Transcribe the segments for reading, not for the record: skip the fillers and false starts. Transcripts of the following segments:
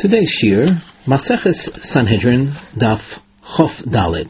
Today's Shir, Maseches Sanhedrin, Daf Chof Daled.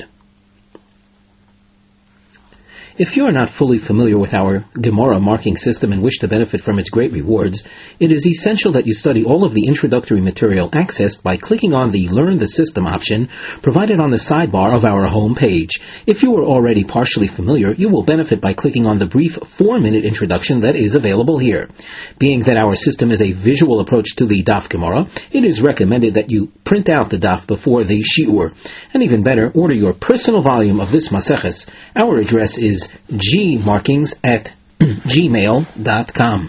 If you are not fully familiar with our Gemara marking system and wish to benefit from its great rewards, it is essential that you study all of the introductory material accessed by clicking on the Learn the System option provided on the sidebar of our home page. If you are already partially familiar, you will benefit by clicking on the brief 4-minute introduction that is available here. Being that our system is a visual approach to the Daf Gemara, it is recommended that you print out the Daf before the Shi'ur. And even better, order your personal volume of this Maseches. Our address is gmarkings@gmail.com.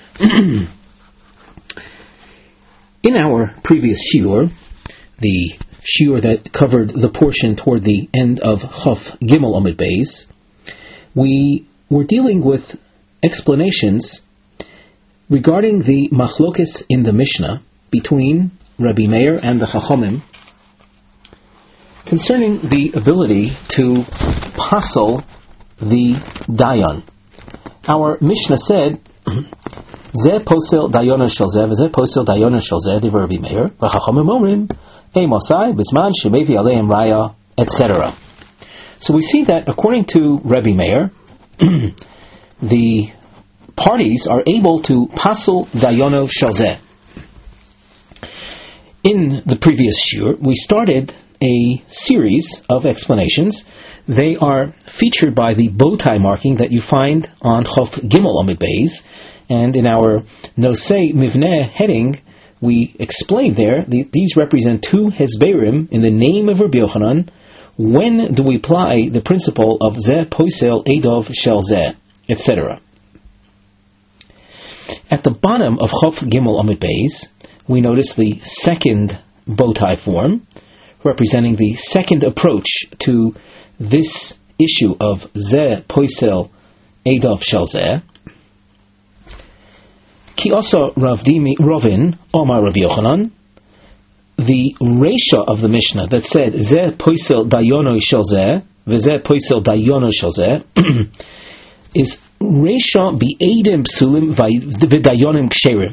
In our previous shiur, the shiur that covered the portion toward the end of Chof Gimel Amud Beis, we were dealing with explanations regarding the machlokes in the Mishnah between Rabbi Meir and the Chachamim concerning the ability to pasel the dayan. Our Mishnah said, "Ze posel dayona shel ze, v'ze posel dayona shel ze," divrei Rabbi Meir, v'chachamim omrim, "Ei mosai bisman shemevi aleim raya," etc. So we see that according to Rabbi Meir, the parties are able to pasel dayono shel ze. In the previous shiur, we started a series of explanations. They are featured by the bow tie marking that you find on Chof Gimel Amud Beis, and in our Nosei Mivneh heading, we explain there, these represent two Hezberim in the name of Rabbi Yochanan. When do we apply the principle of Ze Poisel Eidov Shel Ze, etc. At the bottom of Chof Gimel Amud Beis, we notice the second bow tie form, representing the second approach to this issue of Ze Poisel Eidov Shel Ze. Ki also Ravin Omar Rabbi Yochanan, the Reisha of the Mishnah that said Ze Poisel Dayono Shel Ze, V'Ze Poisel Dayono Shel Ze, is Reisha B'Eidim Psulim V'Dayonim Ksherim.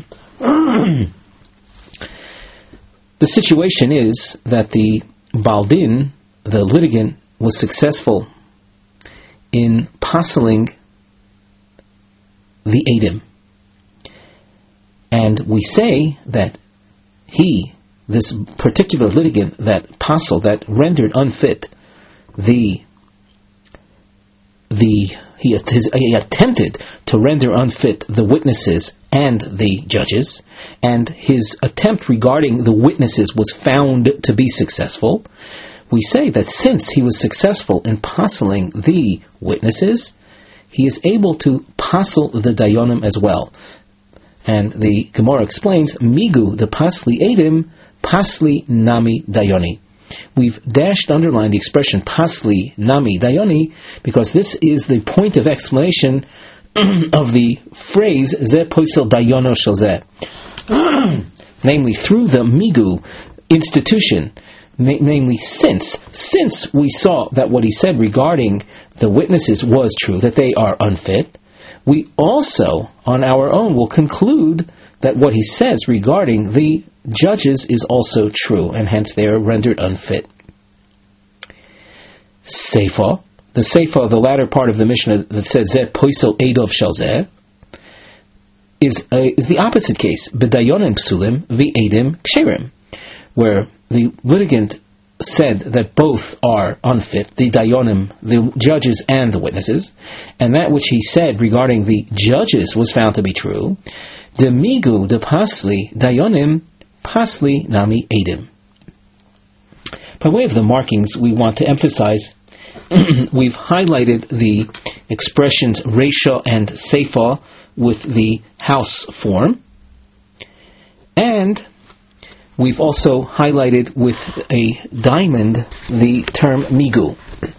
The situation is that the Baldin, the litigant, was successful in paseling the Eidim. And we say that this particular litigant that pasel, that rendered unfit he attempted to render unfit the witnesses and the judges, and his attempt regarding the witnesses was found to be successful. We say that since he was successful in paseling the witnesses, he is able to pasel the dayonim as well. And the Gemara explains, Migu the pasli edim, pasli nami dayoni. We've underlined the expression pasli nami dayoni because this is the point of exclamation of the phrase Ze poisel dayono shel ze. Namely, through the Migu institution, namely since we saw that what he said regarding the witnesses was true, that they are unfit, we also on our own will conclude that what he says regarding the judges is also true, and hence they are rendered unfit. Seifa, the Seifa, the latter part of the Mishnah that says Ze poisel eidov shel ze, is the opposite case, B'dayonim psulim v'eidim ksherim, where the litigant said that both are unfit, the dayonim, the judges and the witnesses, and that which he said regarding the judges was found to be true. Demigu de pasli dayonim, pasli nami edim. By way of the markings, we want to emphasize, we've highlighted the expressions Reisha and Seifa with the house form, and we've also highlighted with a diamond the term Migu.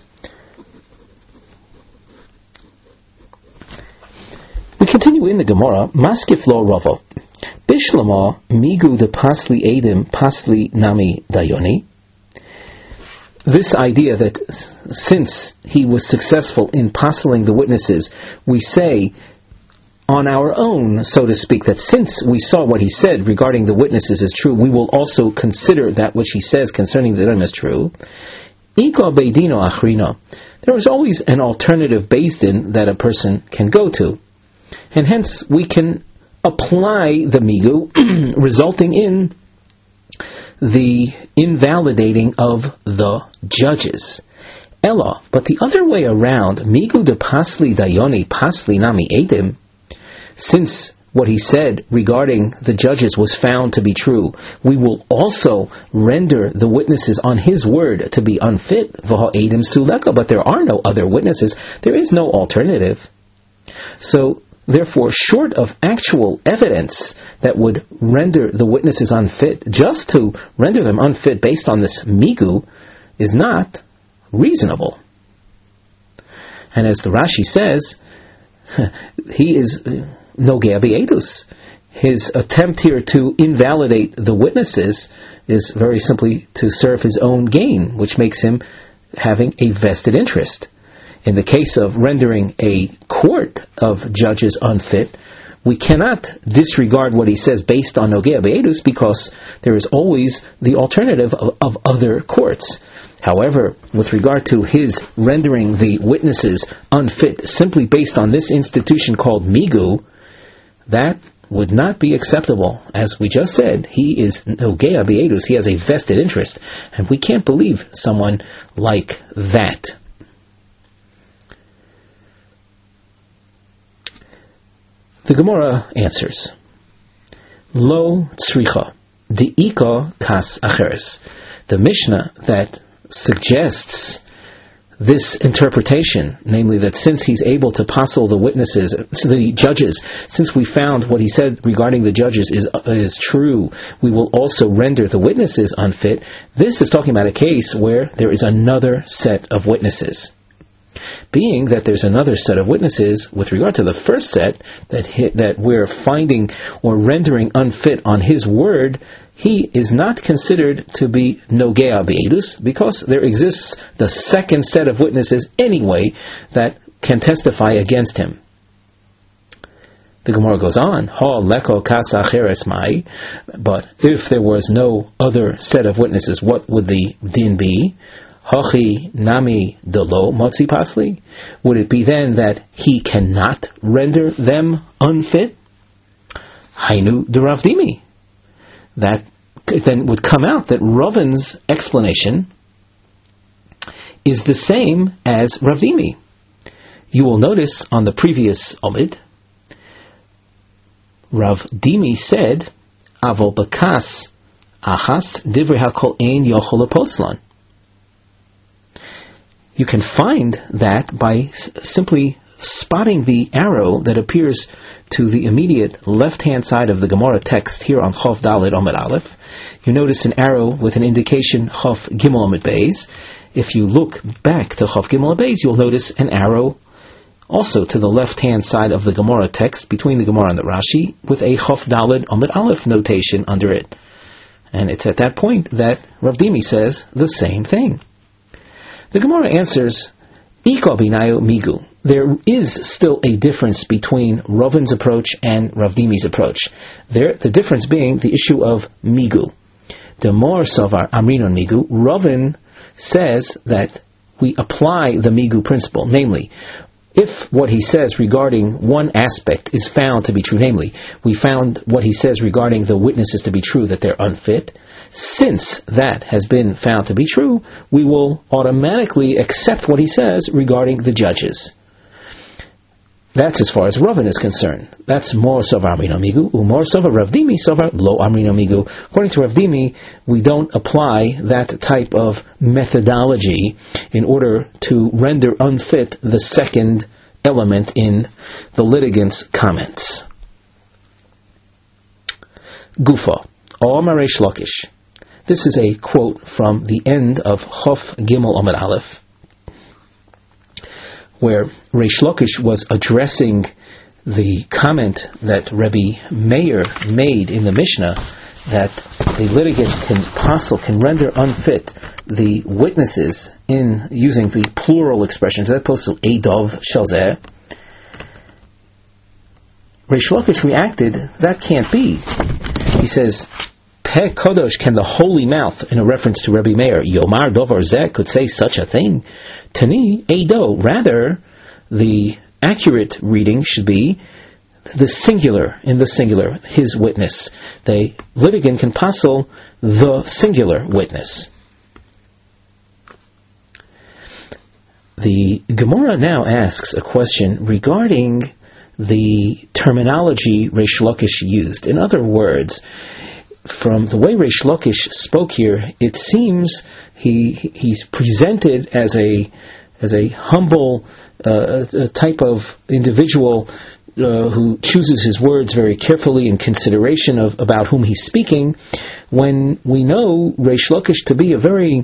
We continue in the Gemara, Maskif lo Rava. Bishlama Migu de pasli edim, pasli nami dayoni. This idea that since he was successful in paseling the witnesses, we say on our own, so to speak, that since we saw what he said regarding the witnesses is true, we will also consider that which he says concerning the Nedarim is true. Ika beidino achrino. There is always an alternative Beis Din that a person can go to. And hence we can apply the migu, resulting in the invalidating of the judges. Ella, but the other way around, migu de pasli dayoni pasli nami edim, since what he said regarding the judges was found to be true, we will also render the witnesses on his word to be unfit, v'ha edim suleka, but there are no other witnesses, there is no alternative. So, therefore, short of actual evidence that would render the witnesses unfit, just to render them unfit based on this migu is not reasonable. And as the Rashi says, he is nogea be'edus. His attempt here to invalidate the witnesses is very simply to serve his own gain, which makes him having a vested interest. In the case of rendering a court of judges unfit, we cannot disregard what he says based on Nogea Be'edus, because there is always the alternative of other courts. However, with regard to his rendering the witnesses unfit simply based on this institution called Migu, that would not be acceptable. As we just said, he is Nogea Be'edus, he has a vested interest, and we can't believe someone like that. The Gemara answers, Lo tzricha, di'ika kas acheres. The Mishnah that suggests this interpretation, namely that since he's able to passel the witnesses, the judges, since we found what he said regarding the judges is true, we will also render the witnesses unfit. This is talking about a case where there is another set of witnesses. Being that there's another set of witnesses, with regard to the first set that we're finding or rendering unfit on his word, he is not considered to be Nogea Be'edus, because there exists the second set of witnesses anyway that can testify against him. The Gemara goes on, Ha leko kasa acheres mai, but if there was no other set of witnesses, what would the din be? Hachi nami delo motzi pasli? Would it be then that he cannot render them unfit? Hainu de Rav Dimi. That then would come out that Ravin's explanation is the same as Rav Dimi. You will notice on the previous Omid, Rav Dimi said, Avo bakas ahas divrei hakol ein yochol poslan. You can find that by simply spotting the arrow that appears to the immediate left-hand side of the Gemara text here on Chof Dalet Omid Aleph. You notice an arrow with an indication Chof Gimel Omid Beis. If you look back to Chof Gimel Omid Beis, you'll notice an arrow also to the left-hand side of the Gemara text, between the Gemara and the Rashi, with a Chof Dalet Omid Aleph notation under it. And it's at that point that Rav Dimi says the same thing. The Gemara answers, Ika binayu migu. There is still a difference between Ravin's approach and Rav Dimi's approach. The difference being the issue of migu. The more savar amrinon migu, Ravin says that we apply the migu principle, namely, if what he says regarding one aspect is found to be true, namely, we found what he says regarding the witnesses to be true, that they're unfit, since that has been found to be true, we will automatically accept what he says regarding the judges. That's as far as Ravin is concerned. That's more sovar amrino migu, more sovar Rav Dimi sovar lo amrino migu. According to Rav Dimi, we don't apply that type of methodology in order to render unfit the second element in the litigant's comments. Gufa, Omar Reish Lakish. This is a quote from the end of Chof Gimel Omid Aleph, where Reish Lakish was addressing the comment that Rabbi Meir made in the Mishnah that the litigant can render unfit the witnesses in using the plural expressions, as opposed to Eidov Shalzeh. Reish Lakish reacted, that can't be. He says, Peh Kodosh, can the holy mouth, in a reference to Rabbi Meir, Yomar Dovar Zeh, could say such a thing? Tani Eido, rather, the accurate reading should be the singular, in the singular, his witness. The litigant can passel the singular witness. The Gemara now asks a question regarding the terminology Reish Lakish used. In other words, from the way Reish Lakish spoke here, it seems he's presented as a humble type of individual who chooses his words very carefully in consideration of about whom he's speaking, when we know Reish Lakish to be a very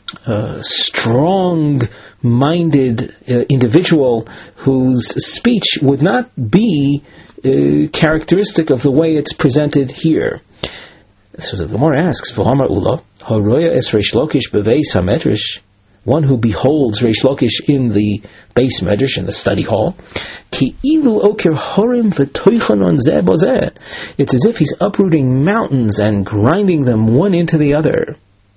strong-minded individual whose speech would not be characteristic of the way it's presented here. So the Gemara asks, "V'hamar ula haroya es Reish Lakish beveis hamedrash." One who beholds Reish Lakish in the base medrash, in the study hall, ki ilu oker horim v'toichanon zeh bozeh. It's as if he's uprooting mountains and grinding them one into the other.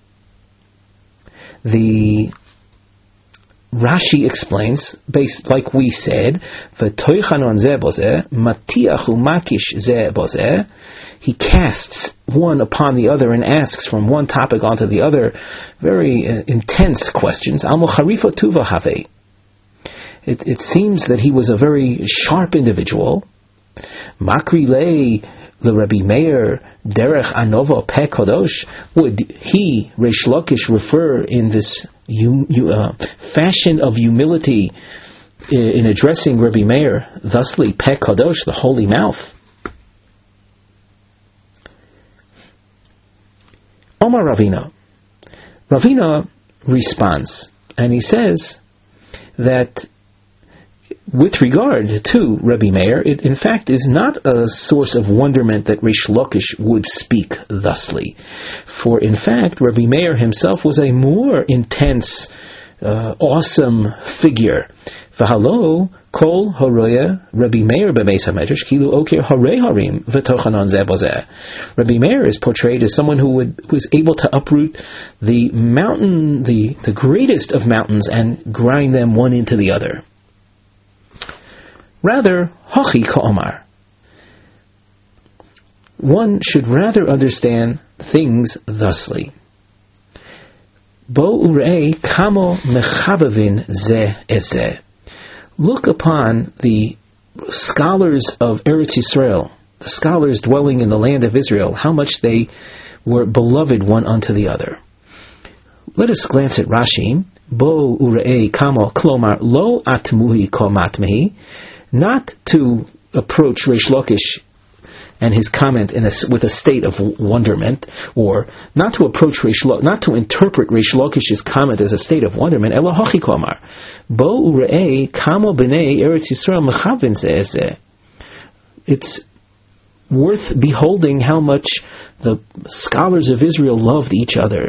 The Rashi explains, based like we said, v'toichanon zeh bozeh, matiach u'makish zeh bozeh. He casts one upon the other and asks from one topic onto the other very intense questions. It seems that he was a very sharp individual. Makri lei the Rabbi Meir derech anova peh kodosh. Would he, Reish Lakish, refer in this fashion of humility in addressing Rabbi Meir, thusly peh kodosh, the holy mouth? Omar Ravina. Ravina responds, and he says that with regard to Rabbi Meir, it in fact is not a source of wonderment that Reish Lakish would speak thusly. For in fact, Rabbi Meir himself was a more intense, awesome figure. V'halo kol horoya Rabbi Meir b'meis hamedrash kilu oker harei harim v'tochanon zeh bozeh. Rabbi Meir is portrayed as someone who is able to uproot the mountain, the greatest of mountains, and grind them one into the other. Rather, hachi ka'omar. One should rather understand things thusly. Bo urei kamo mechabavin zeh ezeh. Look upon the scholars of Eretz Yisrael, the scholars dwelling in the land of Israel, how much they were beloved one unto the other. Let us glance at Rashi. Bo urei kamo klomar lo atmuhi ko matmehi. Not to approach Reish Lakish and his comment with a state of wonderment, or not to approach not to interpret Reish Lakish's comment as a state of wonderment. Ela hachi komar, bo urei kamo b'nei Eretz Yisrael mechavin zeh zeh. It's worth beholding how much the scholars of Israel loved each other.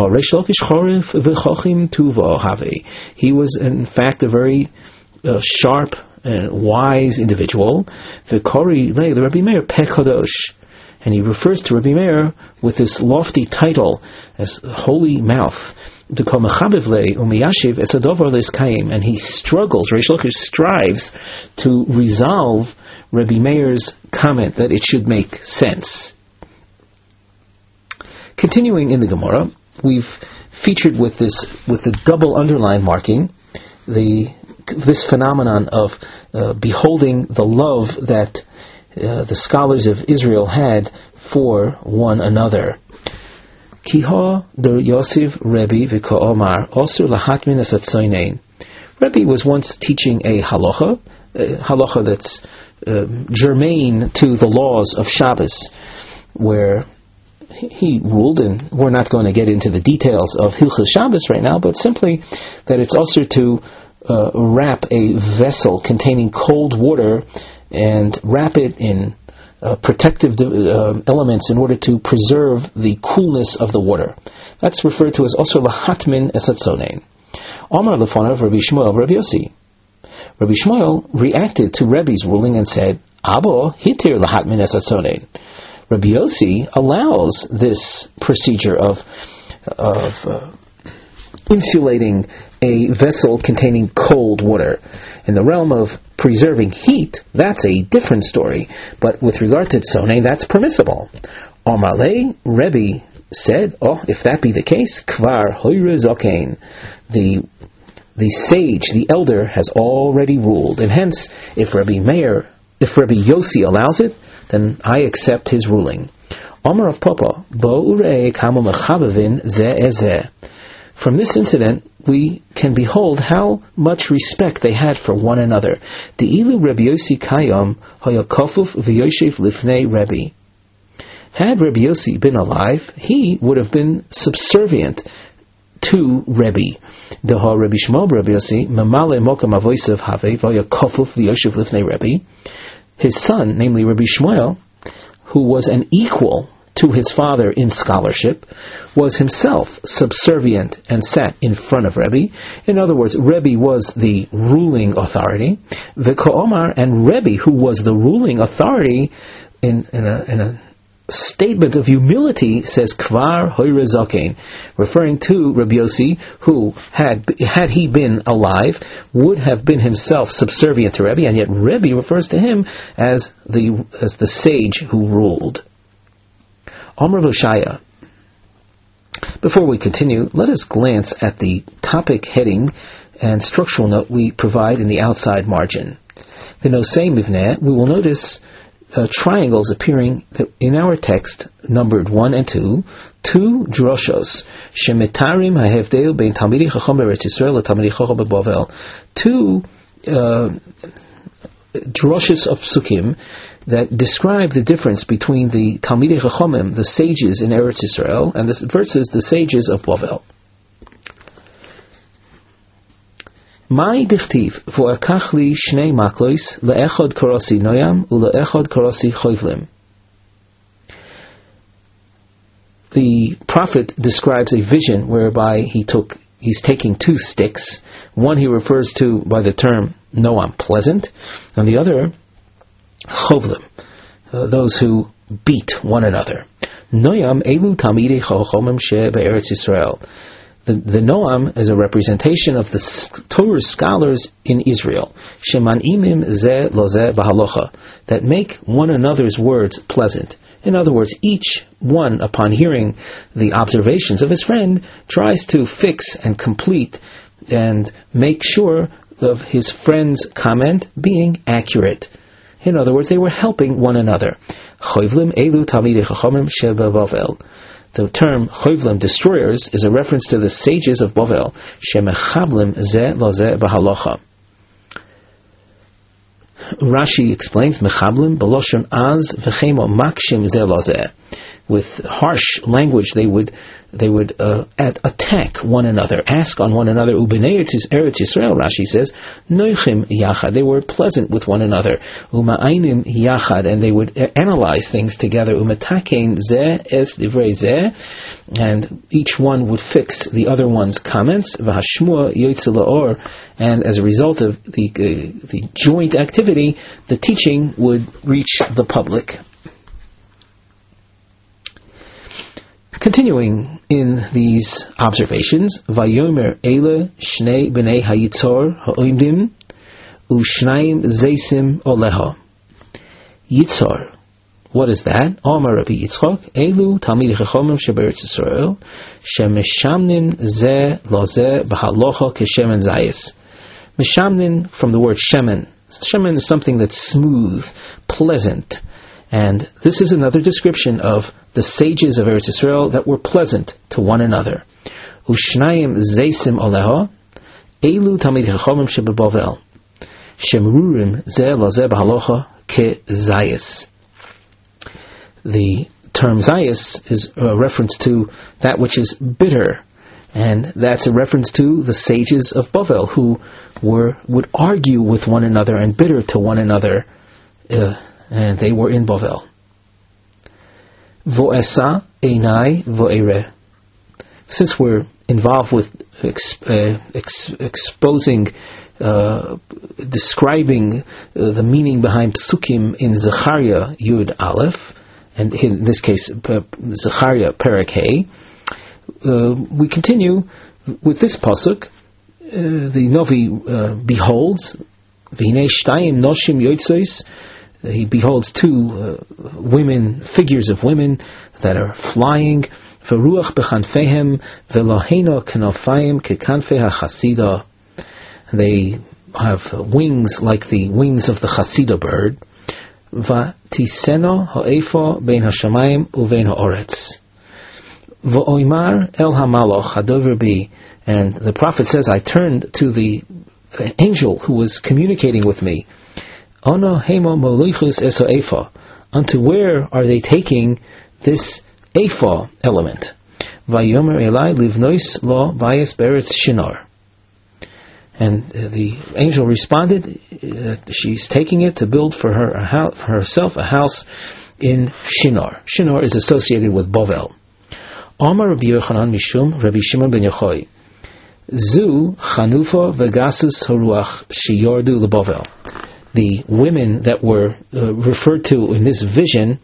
He was in fact a very sharp and wise individual. The Kori lei the Rabbi Meir peh kodosh, and he refers to Rabbi Meir with this lofty title as holy mouth. The komechabev lei umiyashiv es adovar leiskayim, and he struggles. Reish Lakish strives to resolve Rabbi Meir's comment that it should make sense. Continuing in the Gemara, we've featured with the double underline marking this phenomenon of beholding the love that the scholars of Israel had for one another. Kiha der Yosef Rebbe v'ko'omar osur lahat min asatzoinein. Rebbe was once teaching a halacha that's germane to the laws of Shabbos, where he ruled, and we're not going to get into the details of Hilchos Shabbos right now, but simply that it's also to wrap a vessel containing cold water and wrap it in protective elements in order to preserve the coolness of the water. That's referred to as osur lahatmin esatzonein. Omar lefonav Rabbi Shmuel Rabbi Yossi. Rabbi Shmuel reacted to Rebbe's ruling and said, Abo hitir lahat min esatzonen. Rabbi Yossi allows this procedure of insulating a vessel containing cold water. In the realm of preserving heat, that's a different story. But with regard to tzone, that's permissible. Omale, Rebbe said, if that be the case, kvar hoyre zokein, the sage, the elder, has already ruled. And hence, if Rabbi Yossi allows it, then I accept his ruling. Omar of Papa, bo urei kamo mechabavin ze eze. From this incident, we can behold how much respect they had for one another. The ilu Rabbi Yossi kayom hoya kofuf v'yoshev lifnei Rebbe. Had Rabbi Yossi been alive, he would have been subservient to Rebbe. Deha Rabbi Shmuel Rabbi Yossi mamale mokam avoisav have v'hoya kofuf v'yoshev lifnei Rebbe. His son, namely Rabbi Shmuel, who was an equal to his father in scholarship, was himself subservient and sat in front of Rebbe. In other words, Rebbe was the ruling authority. The Ko'omar, and Rebbe, who was the ruling authority, in a statement of humility, says Kvar Hoyre Zokein, referring to Rabbi Yossi, who had he been alive, would have been himself subservient to Rebbe, and yet Rebbe refers to him as the sage who ruled. Amr Voshaya. Before we continue, let us glance at the topic heading and structural note we provide in the outside margin. The Nosei Mivneh, we will notice triangles appearing in our text, numbered 1 and 2, two droshos, shemetarim hahevdel bein Talmidei Chacham be'Eretz Yisrael and Talmidei Chacham beBavel, two droshos of psukim that describe the difference between the Talmidei Chachamim, the sages in Eretz Yisrael, and versus the sages of Bavel. Mai dichtiv v'akach li shnei maklois le'echad karasi noyam u'le'echad karasi choivlim. The prophet describes a vision whereby he's taking two sticks. One he refers to by the term noam, pleasant, and the other chovlim, those who beat one another. Noam elu talmidei chachamim she be'eretz Yisrael. The Noam is a representation of the Torah scholars in Israel. Sheman imim ze lo ze bahalocha, that make one another's words pleasant. In other words, each one, upon hearing the observations of his friend, tries to fix and complete and make sure of his friend's comment being accurate. In other words, they were helping one another. Choivlim elu talmidei chachamim shebebavel. The term choivlim, destroyers, is a reference to the sages of Bavel. Shemechablim ze lo ze bahalocha. Rashi explains mechablim beloshon az v'chemo makshim ze lo ze. With harsh language, they would attack one another, ask on one another. Ubenei Eretz Yisrael, Rashi says, noichim yachad. They were pleasant with one another. Uma'ainim yachad, and they would analyze things together. Umatakein ze es divrei ze, and each one would fix the other one's comments. V'hashmua yotze la'or, and as a result of the joint activity, the teaching would reach the public. Continuing in these observations, Vayomer Eile Shnei Bnei Hayitzor Ha'oimdim Ushnaim Zeisim Oleha. Yitzor, what is that? Omar Rabbi Yitzchok Elu Talmidei Chachamim sheberetz Yisrael Shemeshamnin Ze Lo Ze B'Halocha Keshemen Zayis. Meshamnin, from the word shemen. Shemen is something that's smooth, pleasant. And this is another description of the sages of Eretz Yisrael that were pleasant to one another. Ushnayim zeisim oleha, elu talmidei chachamim shebebavel, shemrurim ze lo ze b'halocha ke zayis. The term zayis is a reference to that which is bitter, and that's a reference to the sages of Bavel who would argue with one another and bitter to one another. And they were in Bavel. Vo'esa einai vo'ere. Since we're involved with exposing describing the meaning behind Psukim in Zechariah Yud Aleph, and in this case Zechariah Perek Hey. We continue with this pasuk. The Novi beholds V'hinei shtayim noshim yotzos. He beholds two women, figures of women that are flying. V'ruach b'chanfehem v'loheno kanofayim kekanfei hachasida. They have wings like the wings of the chasida bird. V'tiseno ha'efo bein hashamayim uvein ha'oretz. V'oimar el hamaloch hadover bi. And the prophet says, I turned to the angel who was communicating with me. Ono hemo molichus eso ephah. Unto where are they taking this ephah element? Vayomer elai livnois lo bayis beretz shinar. And the angel responded, she's taking it to build for herself a house in Shinar. Shinar is associated with Bovel. Amar Rabbi Yochanan Mishum Rabbi Shimon ben Yochai. Zu Chanufa Vegasus Haruach Shiyordu LeBovel. The women that were referred to in this vision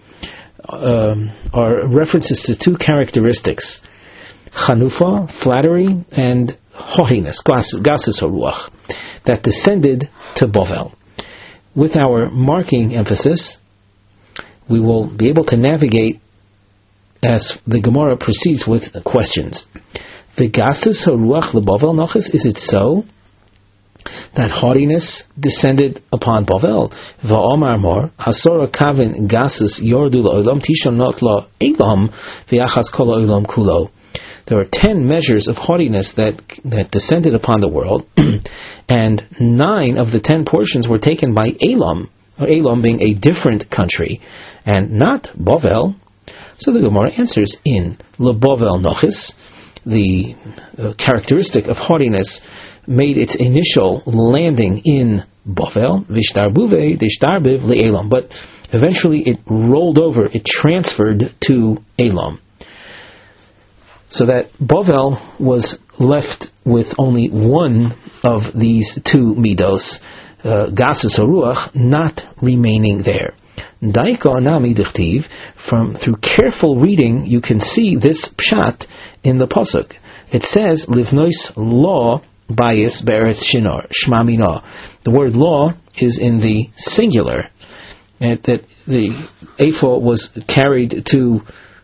are references to two characteristics: Chanufa, flattery, and haughtiness, Gasus Haruach, that descended to Bovel. With our marking emphasis, we will be able to navigate as the Gemara proceeds with questions. Vegasus haruach leBovel nochis. Is it so that haughtiness descended upon Bovel? Va'omar mor hasora kavin gasus yordu la'olam tishon not la elam v'yachas kol ha'olam kulo. There are 10 measures of haughtiness that descended upon the world, and 9 of the 10 portions were taken by Elam, or Elam being a different country, and not Bovel. So the Gemara answers, in LeBovel Nochis, the characteristic of haughtiness made its initial landing in Bovel, Vishtarbuve, Dishtarbiv, LeElam, but eventually it rolled over, it transferred to Elam. So that Bovel was left with only one of these two midos, Gasus Haruach, not remaining there. Daika nami dichtiv. Through careful reading, you can see this pshat in the pasuk. It says livnois law bayis be'eretz shinar shma mina. The word law is in the singular, and that the ephah was carried to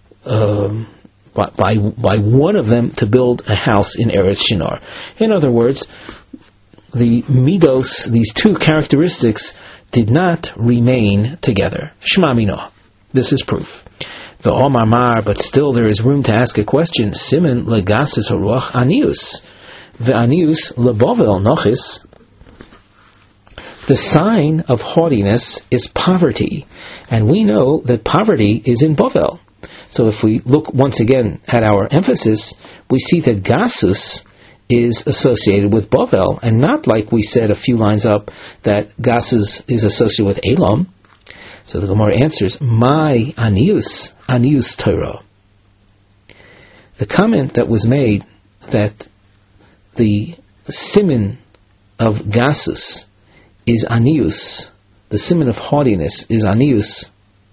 by one of them to build a house in Eretz Shinar. In other words, the midos, these two characteristics, did not remain together. Shma mina. This is proof. The Omar Mar, but still there is room to ask a question. Simen legasis haruach anius. The anius leBovel nochis. The sign of haughtiness is poverty, and we know that poverty is in Bovel. So if we look once again at our emphasis, we see that Gasus is associated with Bovel, and not like we said a few lines up that Gasus is associated with Elam. So the Gemara answers, my anius Torah. The comment that was made that the siman of Gasus is anius, the siman of haughtiness is anius,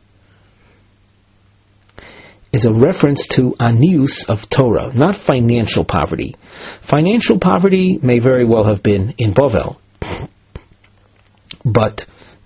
is a reference to anius of Torah, not financial poverty. Financial poverty may very well have been in Bovel, but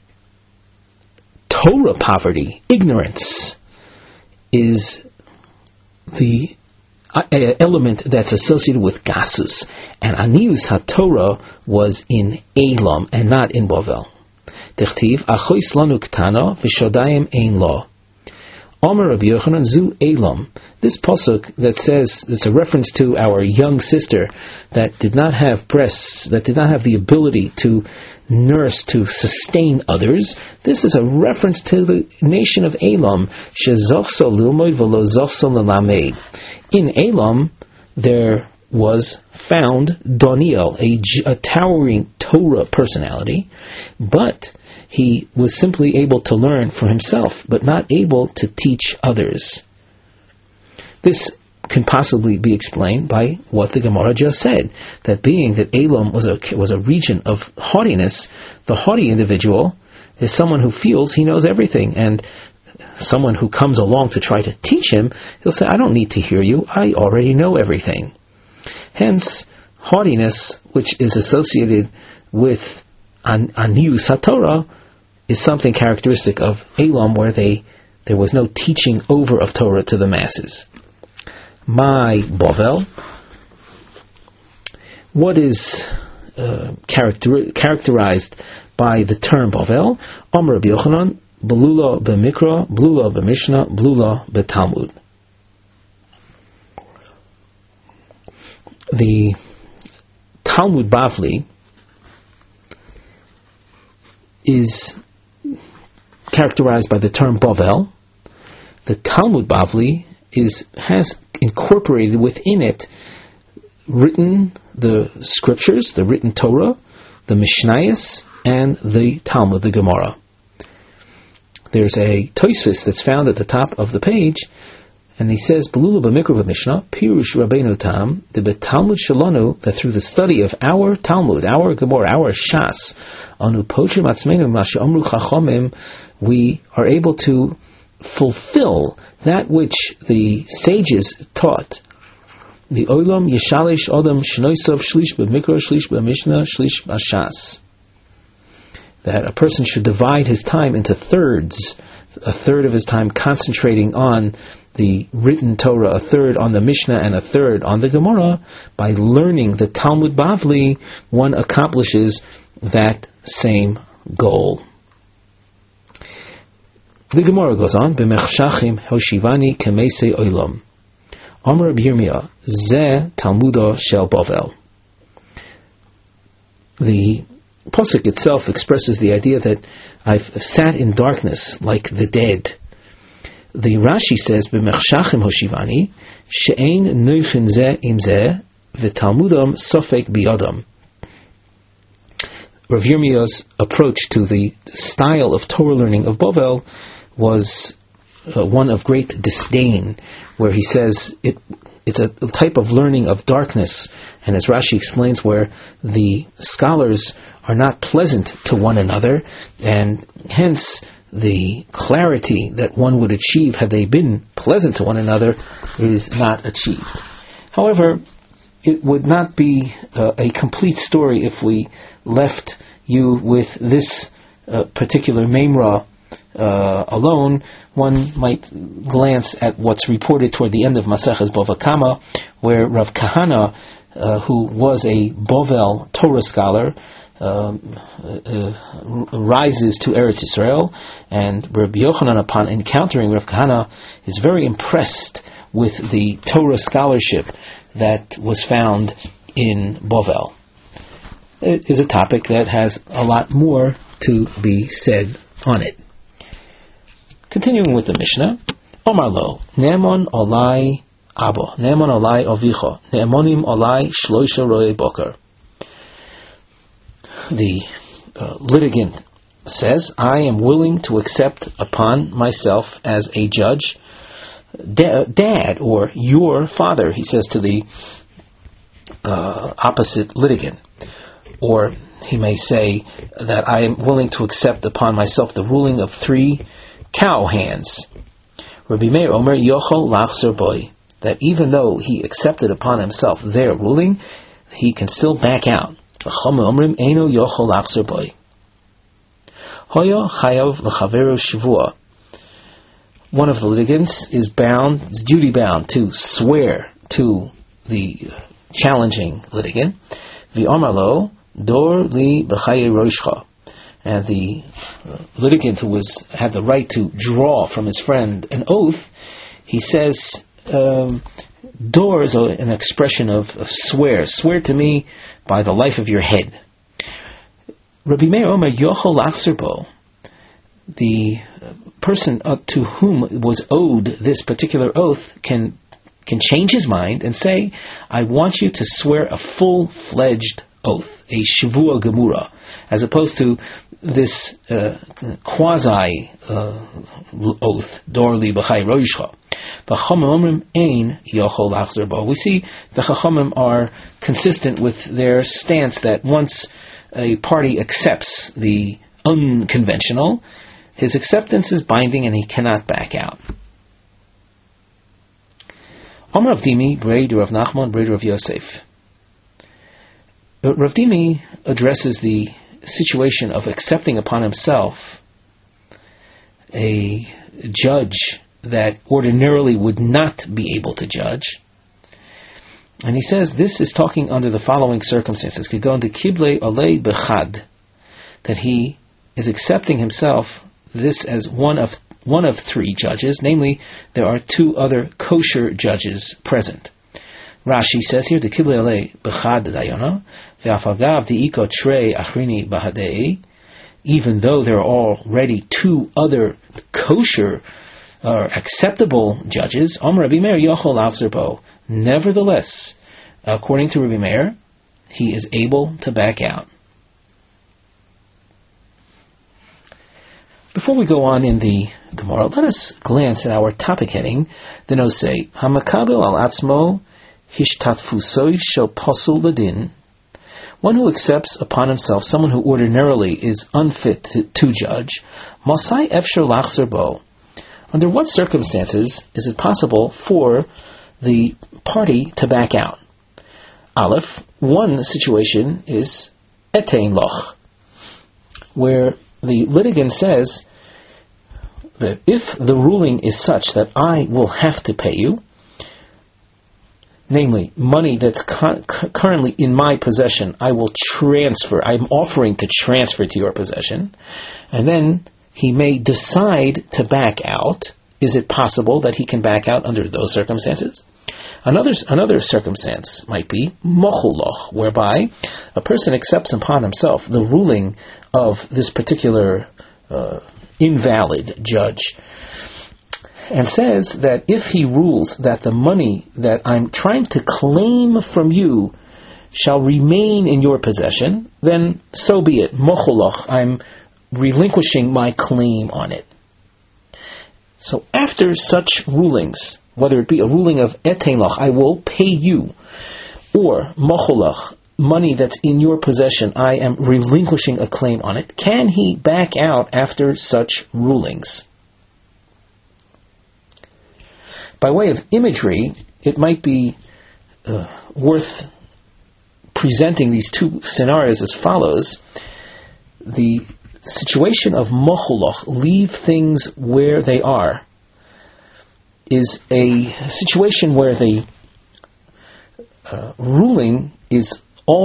Torah poverty, ignorance, is the element that's associated with Gasus, and anius HaTorah was in Elam and not in Bovel. Dichtiv achois lanu ktana v'shodayim ein lo. Omer Rabbi Yochanan zu Elam. This pasuk that says, it's a reference to our young sister that did not have breasts, that did not have the ability to nurse, to sustain others. This is a reference to the nation of Elam. Shezochso lilmoid v'lo zochso lelamed. In Elam, there was found Daniel, a towering Torah personality, but he was simply able to learn for himself, but not able to teach others. This can possibly be explained by what the Gemara just said, that being that Elam was a region of haughtiness, the haughty individual is someone who feels he knows everything, and someone who comes along to try to teach him, he'll say, I don't need to hear you, I already know everything. Hence, haughtiness, which is associated with Anius HaTorah, is something characteristic of Elam, where there was no teaching over of Torah to the masses. My Bovel, what is characterized by the term Bovel? Amr Rabbi Yochanan, Blula b'Mikra, Blula b'Mishnah, Blula b'Talmud. The Talmud Bavli is characterized by the term Bovel. The Talmud Bavli has incorporated within it the scriptures, the written Torah, the Mishnayos, and the Talmud, the Gemara. There's a Tosfos that's found at the top of the page, and he says, Belula b'Mikra b'Mishnah, Pirush Rabbeinu Tam, the Talmud Shalanu, that through the study of our Talmud, our Gemara, our Shas, Anu Potrim Atzmeinu Masha Amru Chachomim, we are able to fulfill that which the sages taught. The Olam Yeshalish Odam Shnoisov Shlish b'Mikra, Shlish b'Mishnah, Shlish b'Shas. That a person should divide his time into thirds, a third of his time concentrating on the written Torah, a third on the Mishnah, and a third on the Gemara. By learning the Talmud Bavli, one accomplishes that same goal. The Gemara goes on, B'mechshachim hoshivani kemesei olam. Amar Rabbi Yirmiyah, Zeh Talmudo shel Bovel. The Pasuk itself expresses the idea that I've sat in darkness like the dead. The Rashi says, B'mechshachim hoshivani, she'ein neufin zeh im zeh, v'talmudam sofek biyadam. Rav Yirmiyah's approach to the style of Torah learning of Bovel was one of great disdain, where he says it's a type of learning of darkness, and as Rashi explains, where the scholars are not pleasant to one another, and hence the clarity that one would achieve had they been pleasant to one another is not achieved. However, it would not be a complete story if we left you with this particular Memra alone. One might glance at what's reported toward the end of Maseches Bava Kama, where Rav Kahana, who was a Bovel Torah scholar, rises to Eretz Yisrael, and Rabbi Yochanan, upon encountering Rav Kahana, is very impressed with the Torah scholarship that was found in Bovel. It is a topic that has a lot more to be said on it. Continuing with the Mishnah, Omar lo, Ne'emon olai abo, Ne'emon olai ovicho, Ne'emonim olai shloisha roe boker. The litigant says, I am willing to accept upon myself as a judge, dad, or your father, he says to the opposite litigant. Or he may say that I am willing to accept upon myself the ruling of 3 cow hands. Rabbi Meir Omer Yochol Lachzer Boy, that even though he accepted upon himself their ruling, he can still back out. One of the litigants is duty bound to swear to the challenging litigant. V'amarlo dor li b'chaye roshcha, and the litigant who had the right to draw from his friend an oath, he says, dor is an expression of swear to me by the life of your head. Rabbi Meir Omer Yochol Lachzer Bo, the person to whom was owed this particular oath can change his mind and say, I want you to swear a full-fledged oath, a Shavua Gemura, as opposed to this quasi oath, Dor li b'chai roishcha. We see the Chachamim are consistent with their stance that once a party accepts the unconventional, his acceptance is binding and he cannot back out. Amar Rav Dimi, Brei de Rav Nachman, Brei de Rav Yosef. Rav Dimi addresses the situation of accepting upon himself a judge that ordinarily would not be able to judge. And he says this is talking under the following circumstances. That he is accepting himself this as one of three judges, namely there are two other kosher judges present. Rashi says here, even though there are already two other kosher or acceptable judges, nevertheless, according to Rabbi Meir, he is able to back out. Before we go on in the Gemara, let us glance at our topic heading, the Nosei, Hamakabel al Atzmo Hishtatfusoi Shel Pasul Ladin. One who accepts upon himself someone who ordinarily is unfit to judge, Masai Efshar Lachzer Bo. Under what circumstances is it possible for the party to back out? Aleph, one situation is Etein Loch, where the litigant says that if the ruling is such that I will have to pay you, namely, money that's currently in my possession, I'm offering to transfer to your possession, and then he may decide to back out. Is it possible that he can back out under those circumstances? Another circumstance might be mochuloch, whereby a person accepts upon himself the ruling of this particular invalid judge, and says that if he rules that the money that I'm trying to claim from you shall remain in your possession, then so be it. Mochuloch, I'm relinquishing my claim on it. So after such rulings, whether it be a ruling of etein loch, I will pay you, or mochuloch, money that's in your possession, I am relinquishing a claim on it, can he back out after such rulings? By way of imagery, it might be worth presenting these two scenarios as follows. The situation of mochuloch, leave things where they are, is a situation where the ruling is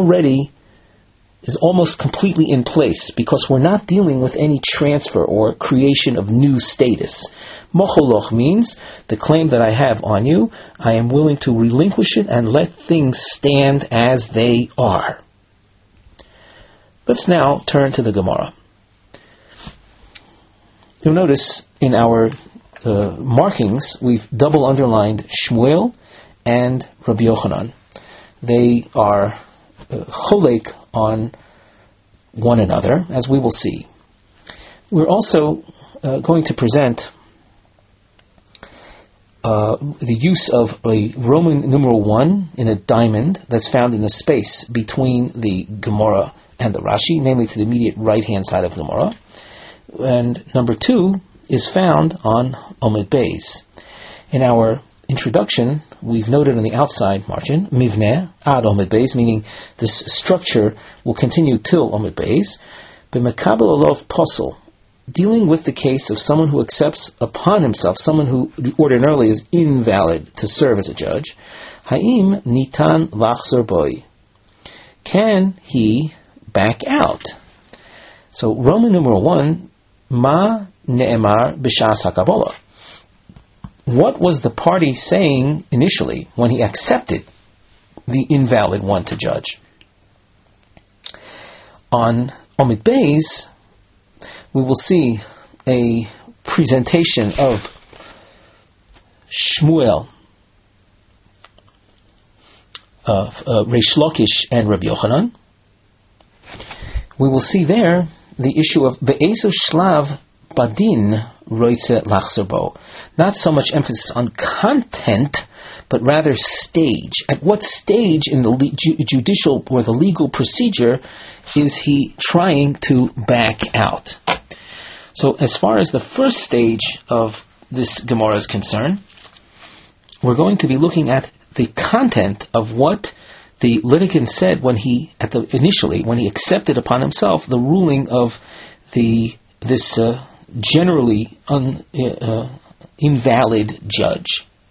almost completely in place, because we're not dealing with any transfer or creation of new status. Mochuloch means the claim that I have on you, I am willing to relinquish it and let things stand as they are. Let's now turn to the Gemara. You'll notice in our markings we've double underlined Shmuel and Rabbi Yochanan. They are cholek on one another, as we will see. We're also going to present the use of a Roman numeral 1 in a diamond that's found in the space between the Gemara and the Rashi, namely to the immediate right-hand side of the Gemara. And number 2 is found on Omid Beis. In our introduction, we've noted on the outside margin, Mivneh ad Omid Beis, meaning this structure will continue till Omid Beis. B'mekabel olov posel, dealing with the case of someone who accepts upon himself, someone who ordinarily is invalid to serve as a judge. Ha'im nitan lachzor boi, can he back out? So Roman numeral 1, ma ne'emar b'shas hakabola. What was the party saying initially when he accepted the invalid one to judge? On Omid Beis, we will see a presentation of Shmuel, of Reish Lakish and Rabbi Yochanan. We will see there the issue of Be'ezu Shlav badin roitze lachzerbo. Not so much emphasis on content, but rather stage. At what stage in the judicial or the legal procedure is he trying to back out? So as far as the first stage of this Gemara is concerned, we're going to be looking at the content of what the litigant said when he accepted upon himself the ruling of this generally invalid judge.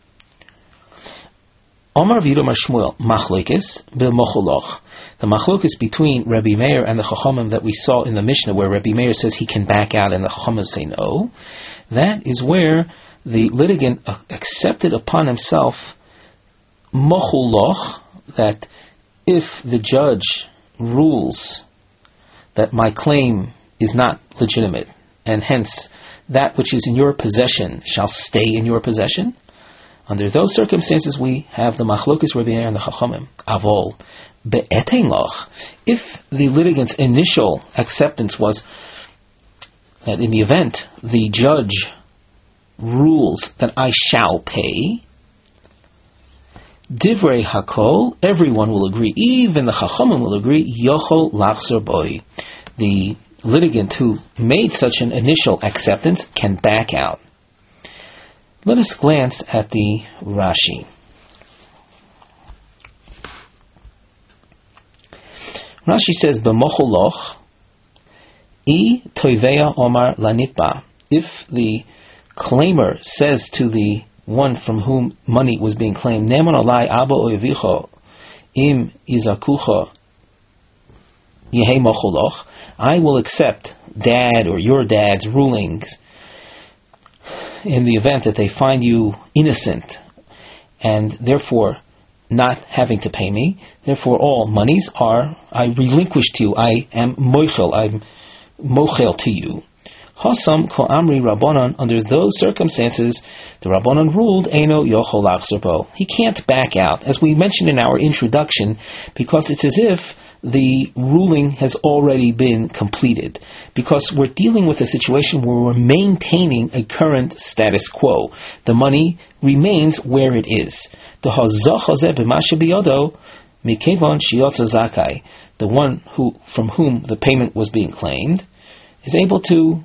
Omar v'Yidom Shmuel machlokes b'mocholoch. The machlokes between Rabbi Meir and the Chachamim that we saw in the Mishnah, where Rabbi Meir says he can back out and the Chachamim say no, that is where the litigant accepted upon himself mocholoch, that if the judge rules that my claim is not legitimate, and hence that which is in your possession shall stay in your possession, under those circumstances we have the machlokes Rabbi Meir and the Chachamim. Avol be'etein loch, if the litigant's initial acceptance was that in the event the judge rules that I shall pay, divrei hakol, everyone will agree, even the Chachamim will agree, yochol lachzor boi, the litigant who made such an initial acceptance can back out. Let us glance at the Rashi. Rashi says, "B'mocholoch, I toiveya omar lanitba." If the claimer says to the one from whom money was being claimed, "Neman alai abo oivicho im izakucho yehei mocholoch," I will accept dad or your dad's rulings in the event that they find you innocent and therefore not having to pay me. Therefore all monies I relinquish to you. I am moichel, I'm mochel to you. Hasam ko amri Rabbanon, under those circumstances, the Rabbanon ruled, Eino yochol lachzor bo. He can't back out, as we mentioned in our introduction, because it's as if the ruling has already been completed, because we're dealing with a situation where we're maintaining a current status quo. The money remains where it is. The one from whom the payment was being claimed is able to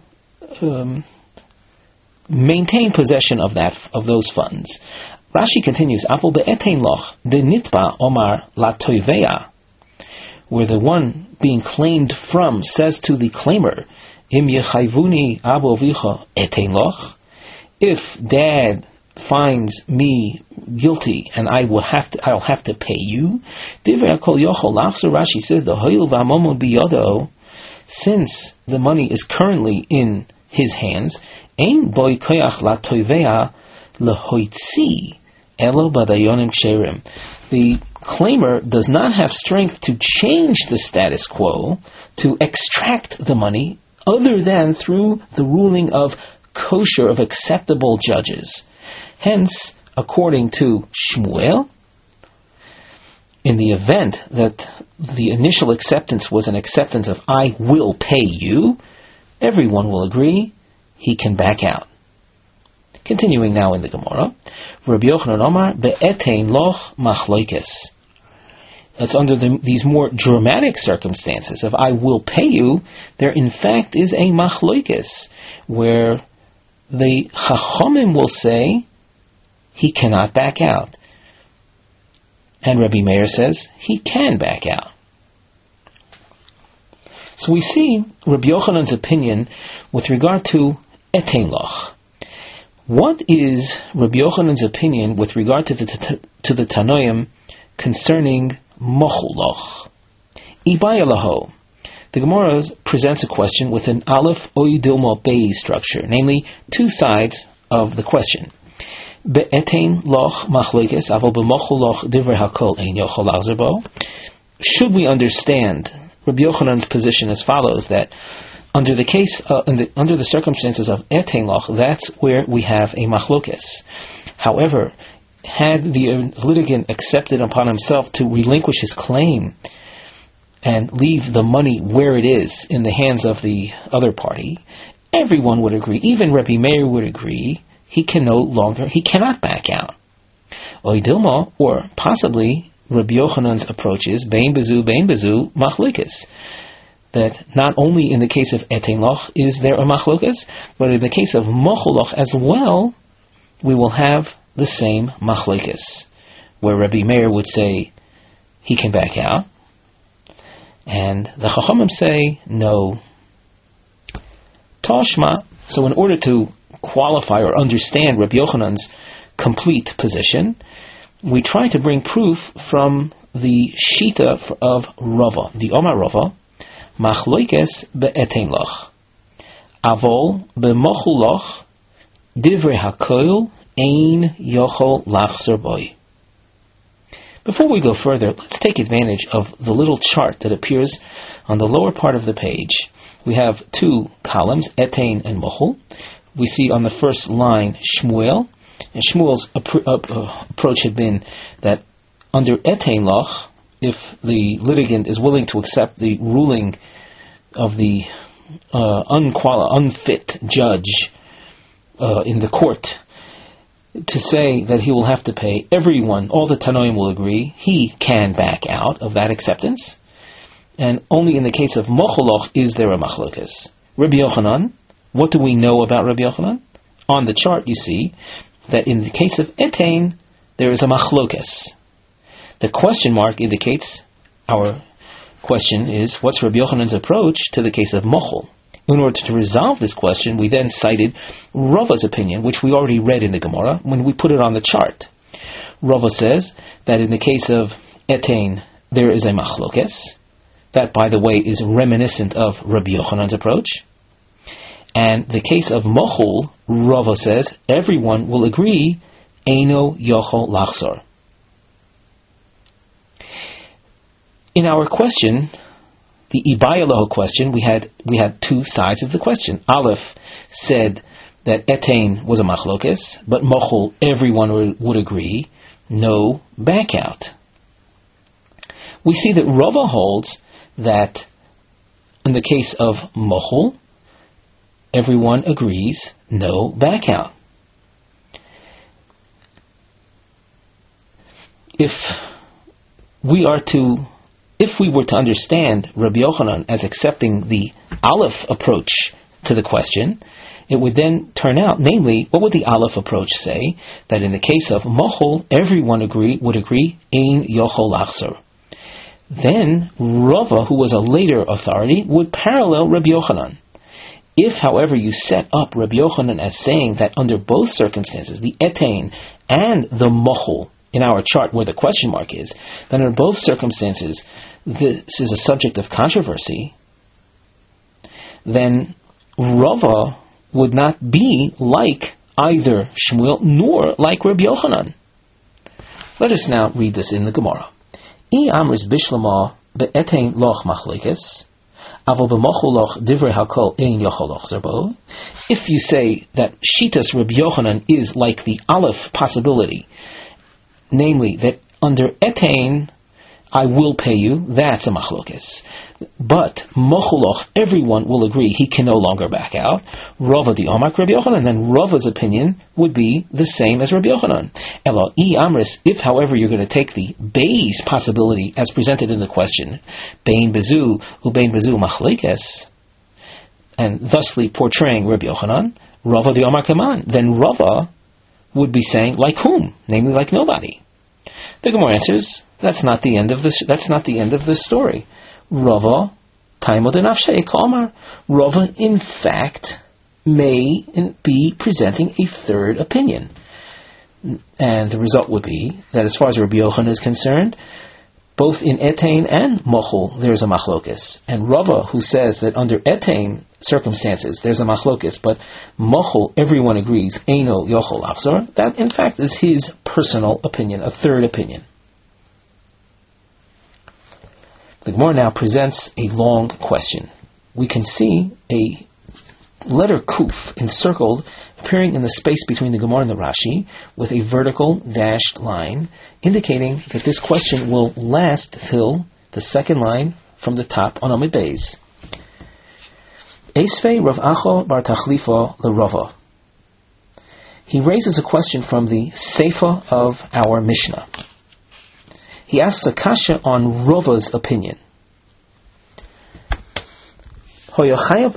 maintain possession of those funds. Rashi continues, Apol be'etein loch benitba omar la toiveya, where the one being claimed from says to the claimer, Im yechayvuni abo vicha etein loch, if dad finds me guilty and I'll have to pay you. Divrei hakol yochol lachzor, Rashi says, the hoyil v'hamomo biyodo, since the money is currently in his hands, ein boi koyach la toiveya lehoitzi elo badayonim ksherim. The claimer does not have strength to change the status quo, to extract the money, other than through the ruling of kosher, of acceptable judges. Hence, according to Shmuel, in the event that the initial acceptance was an acceptance of I will pay you, everyone will agree he can back out. Continuing now in the Gemara, Rabbi Yochanan Omar be'etein loch machlokes. It's under these more dramatic circumstances of I will pay you, there in fact is a machlokes, where the Chachamim will say he cannot back out, and Rabbi Meir says he can back out. So we see Rabbi Yochanan's opinion with regard to etein loch. What is Rabbi Yochanan's opinion with regard to the Tanoim concerning mocholoch? Ibaya laho. The Gemara presents a question with an aleph oy dilma bei structure, namely two sides of the question. Be'etein loch machlokes avol b'mocholoch divrei hakol ein yochol lachzor bo. Should we understand Rabbi Yochanan's position as follows, that under the circumstances of etein loch, that's where we have a machlokes. However, had the litigant accepted upon himself to relinquish his claim and leave the money where it is in the hands of the other party, everyone would agree, even Rabbi Meir would agree, he cannot back out. Oidilma, or possibly Rabbi Yochanan's approach is bein bezu machlokas. That not only in the case of etein loch is there a machlokas, but in the case of mochel loch as well, we will have the same machlokas, where Rabbi Meir would say he can back out, and the Chachamim say no. Tashma. So in order to qualify or understand Rabbi Yochanan's complete position, we try to bring proof from the Shita of Rava, the Omar Rava, Machloikes be'etein loch, Avol be'mochul loch, Divrei hakoil ein yochol lachzor boi. Before we go further, let's take advantage of the little chart that appears on the lower part of the page. We have two columns, etein and mochul. We see on the first line Shmuel, and Shmuel's approach had been that under etein loch, if the litigant is willing to accept the ruling of the unfit judge in the court, to say that he will have to pay, everyone, all the Tanoim will agree, he can back out of that acceptance. And only in the case of mochel loch is there a machlokas. Rabbi Yochanan, what do we know about Rabbi Yochanan? On the chart you see that in the case of etein, there is a machlokas. The question mark indicates our question is, what's Rabbi Yochanan's approach to the case of mochel? In order to resolve this question, we then cited Rava's opinion, which we already read in the Gemara when we put it on the chart. Rava says that in the case of etein, there is a machlokes. That, by the way, is reminiscent of Rabbi Yochanan's approach. And the case of mochul, Rava says, everyone will agree, eino yochol lachzor. In our question, the Ibayaloho question, we had two sides of the question. Aleph said that etein was a machlokes, but mochul, everyone would agree, no back out. We see that Rava holds that in the case of mochul, everyone agrees, no back out. If we were to understand Rabbi Yochanan as accepting the Aleph approach to the question, it would then turn out, namely, what would the Aleph approach say? That in the case of mochul, everyone would agree, ein yochol lachzor. Then Rava, who was a later authority, would parallel Rabbi Yochanan. If, however, you set up Rabbi Yochanan as saying that under both circumstances, the etein and the mochul, in our chart where the question mark is, then under both circumstances, this is a subject of controversy, then Rava would not be like either Shmuel nor like Rabbi Yochanan. Let us now read this in the Gemara. I amris bishlama be'etein loch machlekes, aval b'mochul loch divrei hakol ein yochol lachzor bo. If you say that Shitas Rabbi Yochanan is like the Aleph possibility, namely that under etein I will pay you, that's a machlokes. But mochuloch, everyone will agree he can no longer back out. Rava di Omak Rabbi Yochanan, then Rava's opinion would be the same as Rabbi Yochanan. Elo I amris, if however you're going to take the Bei's possibility as presented in the question, bein bezu ubein bezu machlekes, and thusly portraying Rabbi Yochanan, Rava di Omak Kaman, then Rava would be saying like whom, namely like nobody. The Gemara answers, that's not the end of this. That's not the end of the story. Rava, Taimod and Afshei Kalmar. Rava, in fact, may be presenting a third opinion, and the result would be that, as far as Rabbi Yochanan is concerned, both in etein and mochul there's a machlokes, and Rava, who says that under etein circumstances there's a machlokes, but mochul everyone agrees eino yochol lachzor, that in fact is his personal opinion, a third opinion. The Gemara now presents a long question. We can see a letter kuf encircled, appearing in the space between the Gemara and the Rashi, with a vertical dashed line, indicating that this question will last till the second line from the top on Amud Beis. Esvei Rav Acha bar Tachlifa l'Rava. He raises a question from the Seifa of our Mishnah. He asks a kasha on Rava's opinion. In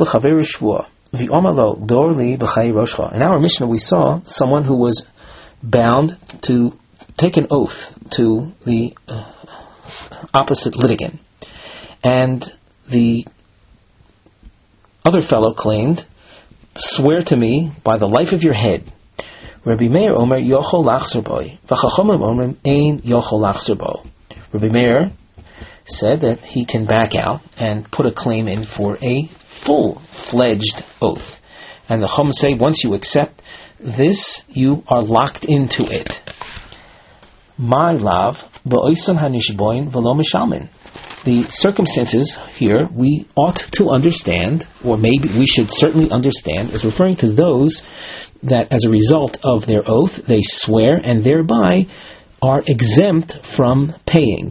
our Mishnah we saw someone who was bound to take an oath to the opposite litigant. And the other fellow claimed, swear to me by the life of your head. Rabbi Meir Omer yochol lachzer boy, v'chachamim Omer ein yochol lachzer bo. Rabbi Meir said that he can back out and put a claim in for a full-fledged oath. And the Chum say, once you accept this, you are locked into it. My love, ba'oisan hanishboin v'lo mishalmin. The circumstances here we ought to understand, or maybe we should certainly understand, is referring to those that as a result of their oath they swear and thereby are exempt from paying.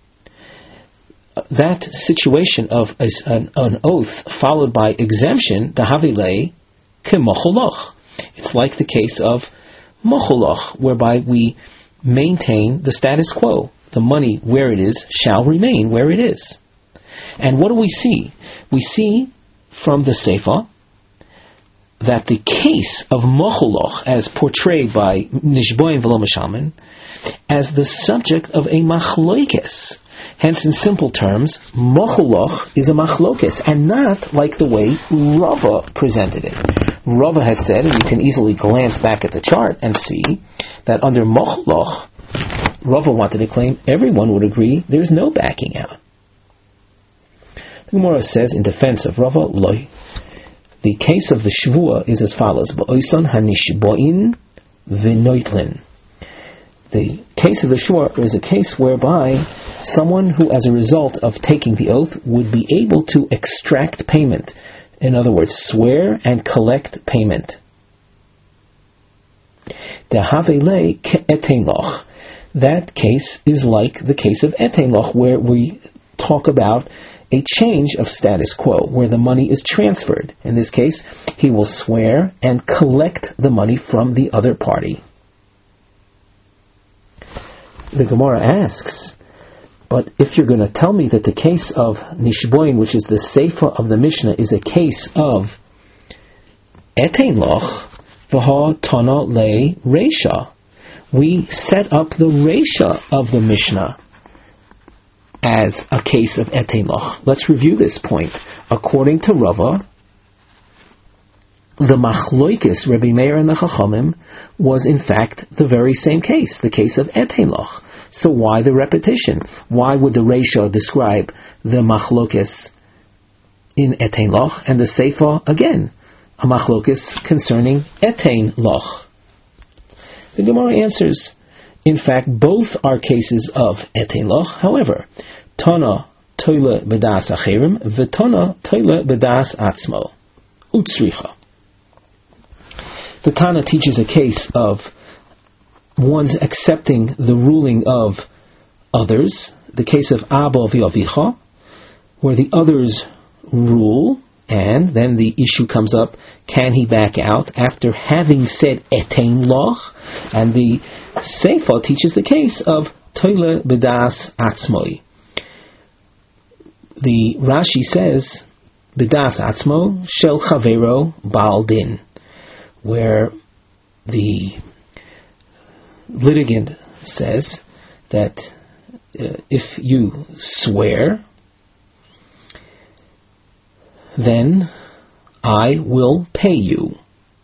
That situation of an oath followed by exemption, dahavilei k'mocholoch. It's like the case of mocholoch, whereby we maintain the status quo. The money where it is shall remain where it is. And what do we see? We see from the Seifa that the case of mocholoch, as portrayed by Nishboin v'lo mishalmin, as the subject of a machloikes. Hence, in simple terms, mocholoch is a machlokes, and not like the way Rava presented it. Rava has said, and you can easily glance back at the chart and see, that under mocholoch, Rava wanted to claim everyone would agree there's no backing out. The Gemara says in defense of Rava, loy. The case of the shvua is as follows: Ba'oisan hanishboin v'noitlin. The case of the shvua is a case whereby someone who, as a result of taking the oath, would be able to extract payment. In other words, swear and collect payment. Dehavelei ke'etein loch. That case is like the case of etein loch, where we talk about a change of status quo, where the money is transferred. In this case, he will swear and collect the money from the other party. The Gemara asks, but if you're going to tell me that the case of Nishboin, which is the Seifa of the Mishnah, is a case of etein loch, v'ha tana le reisha, we set up the reisha of the Mishnah as a case of etein loch. Let's review this point. According to Rava, the machloikis, Rabbi Meir and the Chachamim, was in fact the very same case, the case of etein loch. So why the repetition? Why would the reisha describe the machloikis in etein loch, and the seifa again, a machloikis concerning etein loch? The Gemara answers, in fact, both are cases of etein loch. However, Tana toile b'das acherim, v'tana toile b'das atzmo. Utsricha. The Tana teaches a case of one's accepting the ruling of others, the case of Abba v'Avicha, where the others rule, and then the issue comes up, can he back out after having said etein loch? And the Seifa teaches the case of toile b'das atzmoi. The Rashi says, b'das atzmo shel chavero ba'al din, where the litigant says that if you swear, then I will pay you.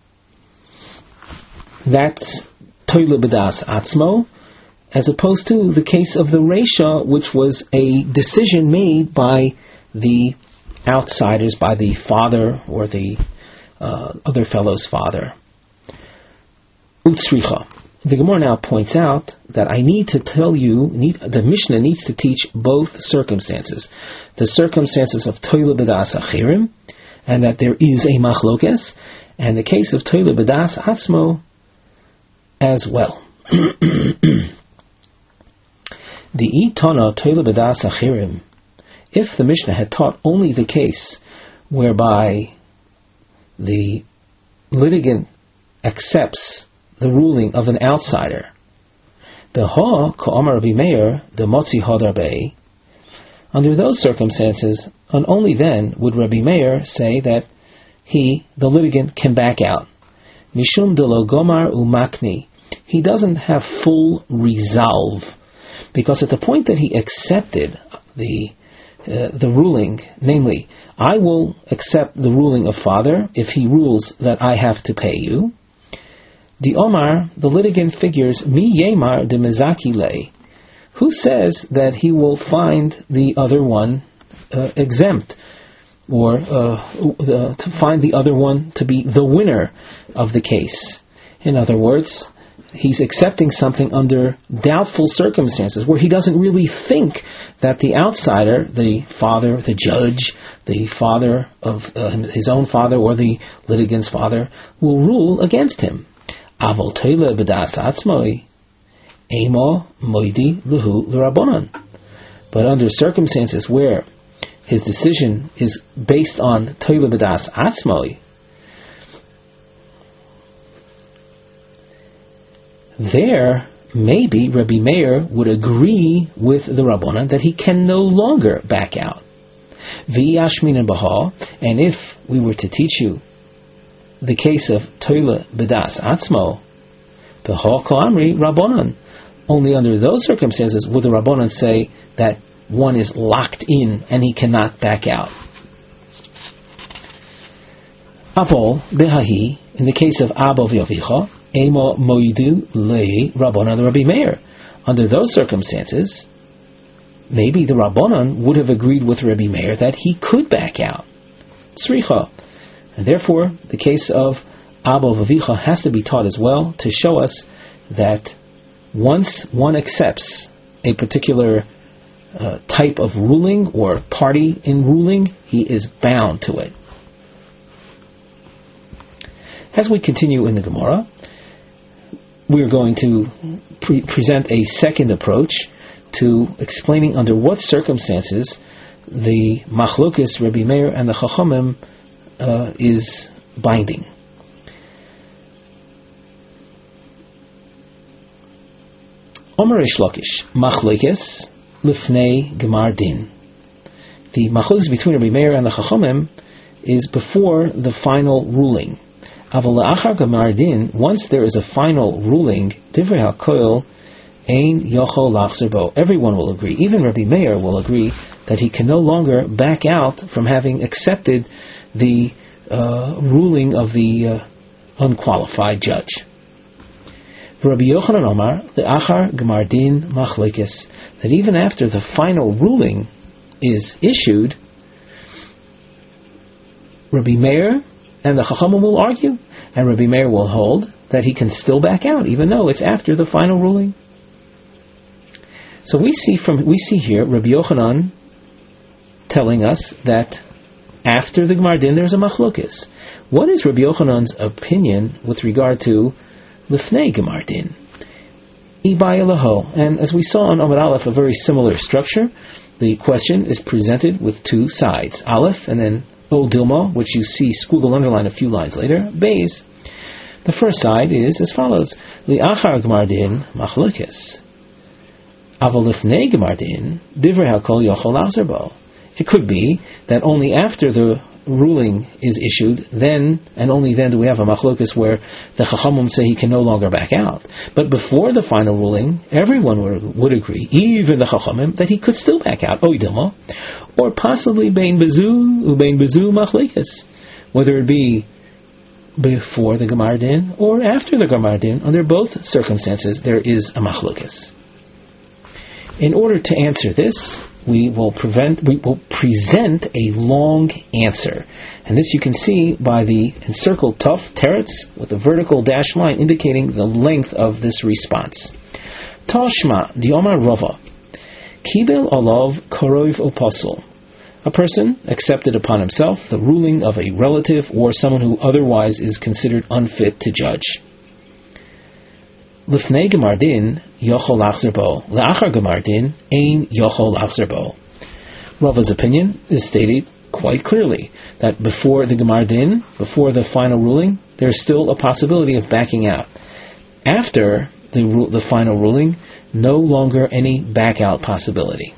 That's toile b'das atzmo, as opposed to the case of the reisha, which was a decision made by the outsiders, by the father or the other fellow's father. Utsricha. The Gemara now points out that I need to tell you, the Mishnah needs to teach both circumstances. The circumstances of toile b'das achirim, and that there is a machlokes, and the case of toile b'das atzmo as well. The itana toile b'das achirim, if the Mishnah had taught only the case whereby the litigant accepts the ruling of an outsider, under those circumstances, and only then would Rabbi Meir say that the litigant, can back out. Mishum de lo gomar umakni. He doesn't have full resolve, because at the point that he accepted the ruling, namely, I will accept the ruling of father if he rules that I have to pay you. The Omar, the litigant figures, mi yemar de mezaki lei. Who says that he will find the other one exempt, or to find the other one to be the winner of the case? In other words, he's accepting something under doubtful circumstances, where he doesn't really think that the outsider, the father, the judge, the father of his own father or the litigant's father, will rule against him. Avol teile b'das atzmoi, emo moidi luhu l'rabonan. But under circumstances where his decision is based on teile b'das atzmoi, there maybe Rabbi Meir would agree with the Rabbanan that he can no longer back out. V'yashmin b'ha, and if we were to teach you the case of Toila B'das Atzmo, B'ha Ka'amri Rabbanan, only under those circumstances would the Rabbanan say that one is locked in and he cannot back out. Avol Behahi, in the case of Abba v'Avicha, Emo Moidu Lei Rabbanan Rabbi Meir. Under those circumstances, maybe the Rabbanan would have agreed with Rabbi Meir that he could back out. Tzricha. And therefore, the case of Abba v'Avicha has to be taught as well, to show us that once one accepts a particular type of ruling or party in ruling, he is bound to it. As we continue in the Gemara, we are going to present a second approach to explaining under what circumstances the Machlokes Rabbi Meir and the Chachamim is binding. Omer Reish Lakish, Machlokes Lifnei Gemar Din. The Machlokes between Rabbi Meir and the Chachamim is before the final ruling. Aval Achar Gemar Din, once there is a final ruling, Divrei HaKoil Ein Yochol Lachzer Bo. Everyone will agree, even Rabbi Meir will agree, that he can no longer back out from having accepted the ruling of the unqualified judge. Rabbi Yochanan Omar, the Achar Gemar Din Machlokes, that even after the final ruling is issued, Rabbi Meir and the Chachamim will argue, and Rabbi Meir will hold that he can still back out, even though it's after the final ruling. So we see here Rabbi Yochanan telling us that after the Gemar Din there's a Machlokes. What is Rabbi Yochanan's opinion with regard to Lifnei Gemar Din? Ibaya Laho. And as we saw on Amud Aleph, a very similar structure. The question is presented with two sides, Aleph and then O Dilma, which you see squiggle underline a few lines later, Beis. The first side is as follows: Li'achar Gemar Din Machlokes, Aval Lifnei Gemar Din Divrei HaKol Yochol Lachzer Bo. It could be that only after the ruling is issued, then and only then do we have a Machlokes where the Chachamim say he can no longer back out. But before the final ruling, everyone would agree, even the Chachamim, that he could still back out. O Dilma. Or possibly Bein Bezu Machlokes, whether it be before the Gemar Din or after the Gemar Din. Under both circumstances, there is a Machlokes. In order to answer this, we will present a long answer, and this you can see by the encircled tuf teretz with a vertical dashed line indicating the length of this response. Tashma diomar rova. Kibel alav korov upasul. A person accepted upon himself the ruling of a relative or someone who otherwise is considered unfit to judge. Lifnei Gemar Din yochol lachzer bo. Le'achar Gemar Din ein yochol lachzer bo. Rava's opinion is stated, quite clearly that before the Gemar Din, before the final ruling, there's still a possibility of backing out. After the final ruling, no longer any back out possibility.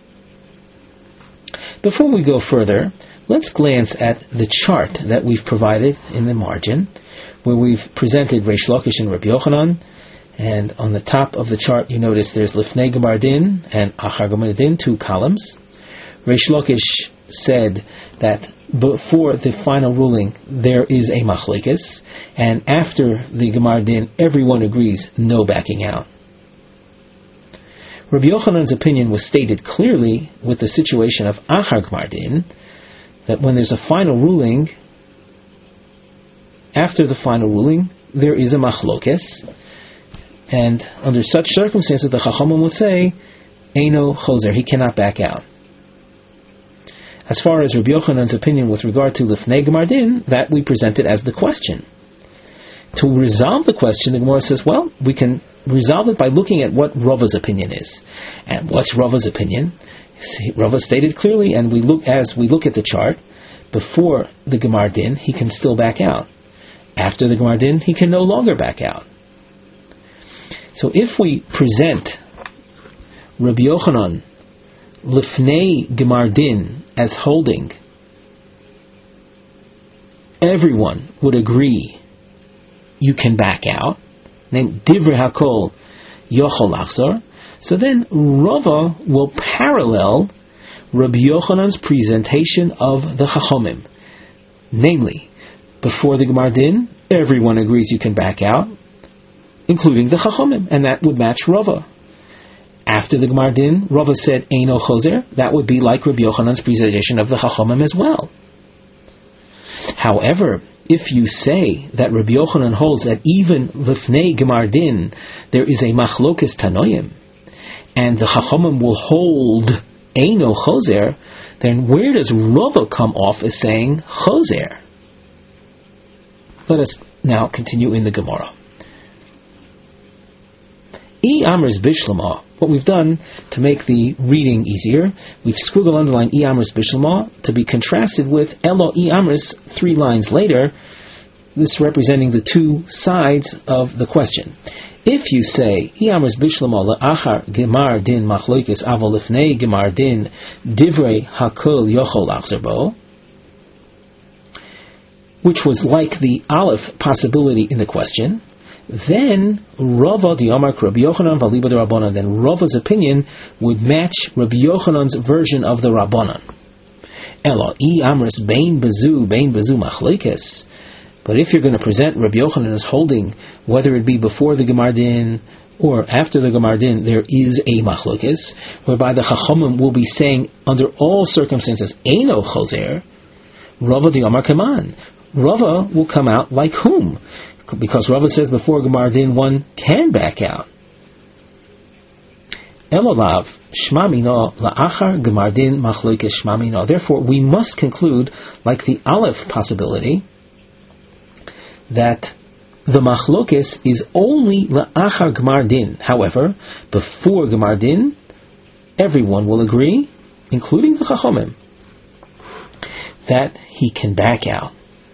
Before we go further, let's glance at the chart that we've provided in the margin, where we've presented Reish Lakish and Rabbi Yochanan, and on the top of the chart you notice there's Lifnei Gemar Din and Achar Gemar Din, 2 columns. Reish Lakish said that before the final ruling there is a machlekes, and after the Gemar Din everyone agrees no backing out. Rabbi Yochanan's opinion was stated clearly with the situation of Achar Gemar Din, that when there's a final ruling, after the final ruling there is a machlokes, and under such circumstances the Chachamim would say Eino Choser, he cannot back out. As far as Rabbi Yochanan's opinion with regard to Lifnei Gemar Din, that we presented as the question. To resolve the question, the Gemara says, well, we can resolve it by looking at what Rava's opinion is. And what's Rava's opinion? Rava stated clearly, and as we look at the chart, before the Gemar Din, he can still back out. After the Gemar Din, he can no longer back out. So if we present Rabbi Yochanan Lifnei Gemar Din as holding, everyone would agree you can back out, then Divrei Hakol Yochol Lachzor. So then Rava will parallel Rabbi Yochanan's presentation of the Chachomim. Namely, before the Gemar Din, everyone agrees you can back out, including the Chachomim, and that would match Rava. After the Gemar Din, Rava said Eino Choser, that would be like Rabbi Yochanan's presentation of the Chachomim as well. However, if you say that Rabbi Yochanan holds that even Lifnei Gemar Din there is a machlokes tanoim, and the Chachamim will hold Eino Choser, then where does Rava come off as saying Choser? Let us now continue in the Gemara. I Amris Bishlama. What we've done to make the reading easier, we've squiggle underlined I Amris Bishlama to be contrasted with Elo I Amris 3 lines later, this representing the 2 sides of the question. If you say I Amris Bishlama le'achar Gemar Din machlokes avol lifnei Gemar Din divrei hakol yochol lachzor bo, which was like the Aleph possibility in the question, then Rava di Amar Rabbi Yochanan v'aliba de Rabbanan. Then Rava's opinion would match Rabbi Yochanan's version of the Rabbanan. Elo I Amris bein bezu machlekes. But if you're going to present Rabbi Yochanan as holding, whether it be before the Gemar Din or after the Gemar Din, there is a machlokes, whereby the Chachamim will be saying under all circumstances Eino Choser, Rava di Amar Kaman. Rava will come out like whom? Because Rava says before Gemar Din one can back out. Elolav shmamino la'achar Gemar Din machlokes shmamino. Therefore, we must conclude, like the Aleph possibility, that the machlokes is only la'achar Gemar Din. However, before Gemar Din, everyone will agree, including the Chachomim, that he can back out.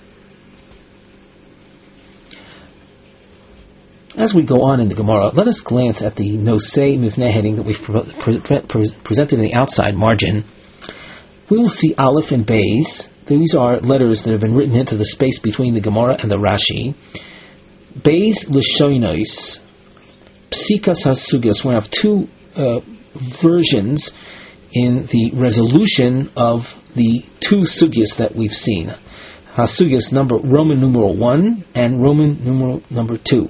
As we go on in the Gemara, let us glance at the Nosei Mivneh heading that we've presented in the outside margin. We will see Aleph and Beis. These are letters that have been written into the space between the Gemara and the Rashi. Beis L'shoinois, Psikas HaSugyos. We have 2 versions in the resolution of the 2 sugyos that we've seen. HaSugyos Roman numeral 1 and Roman numeral number 2.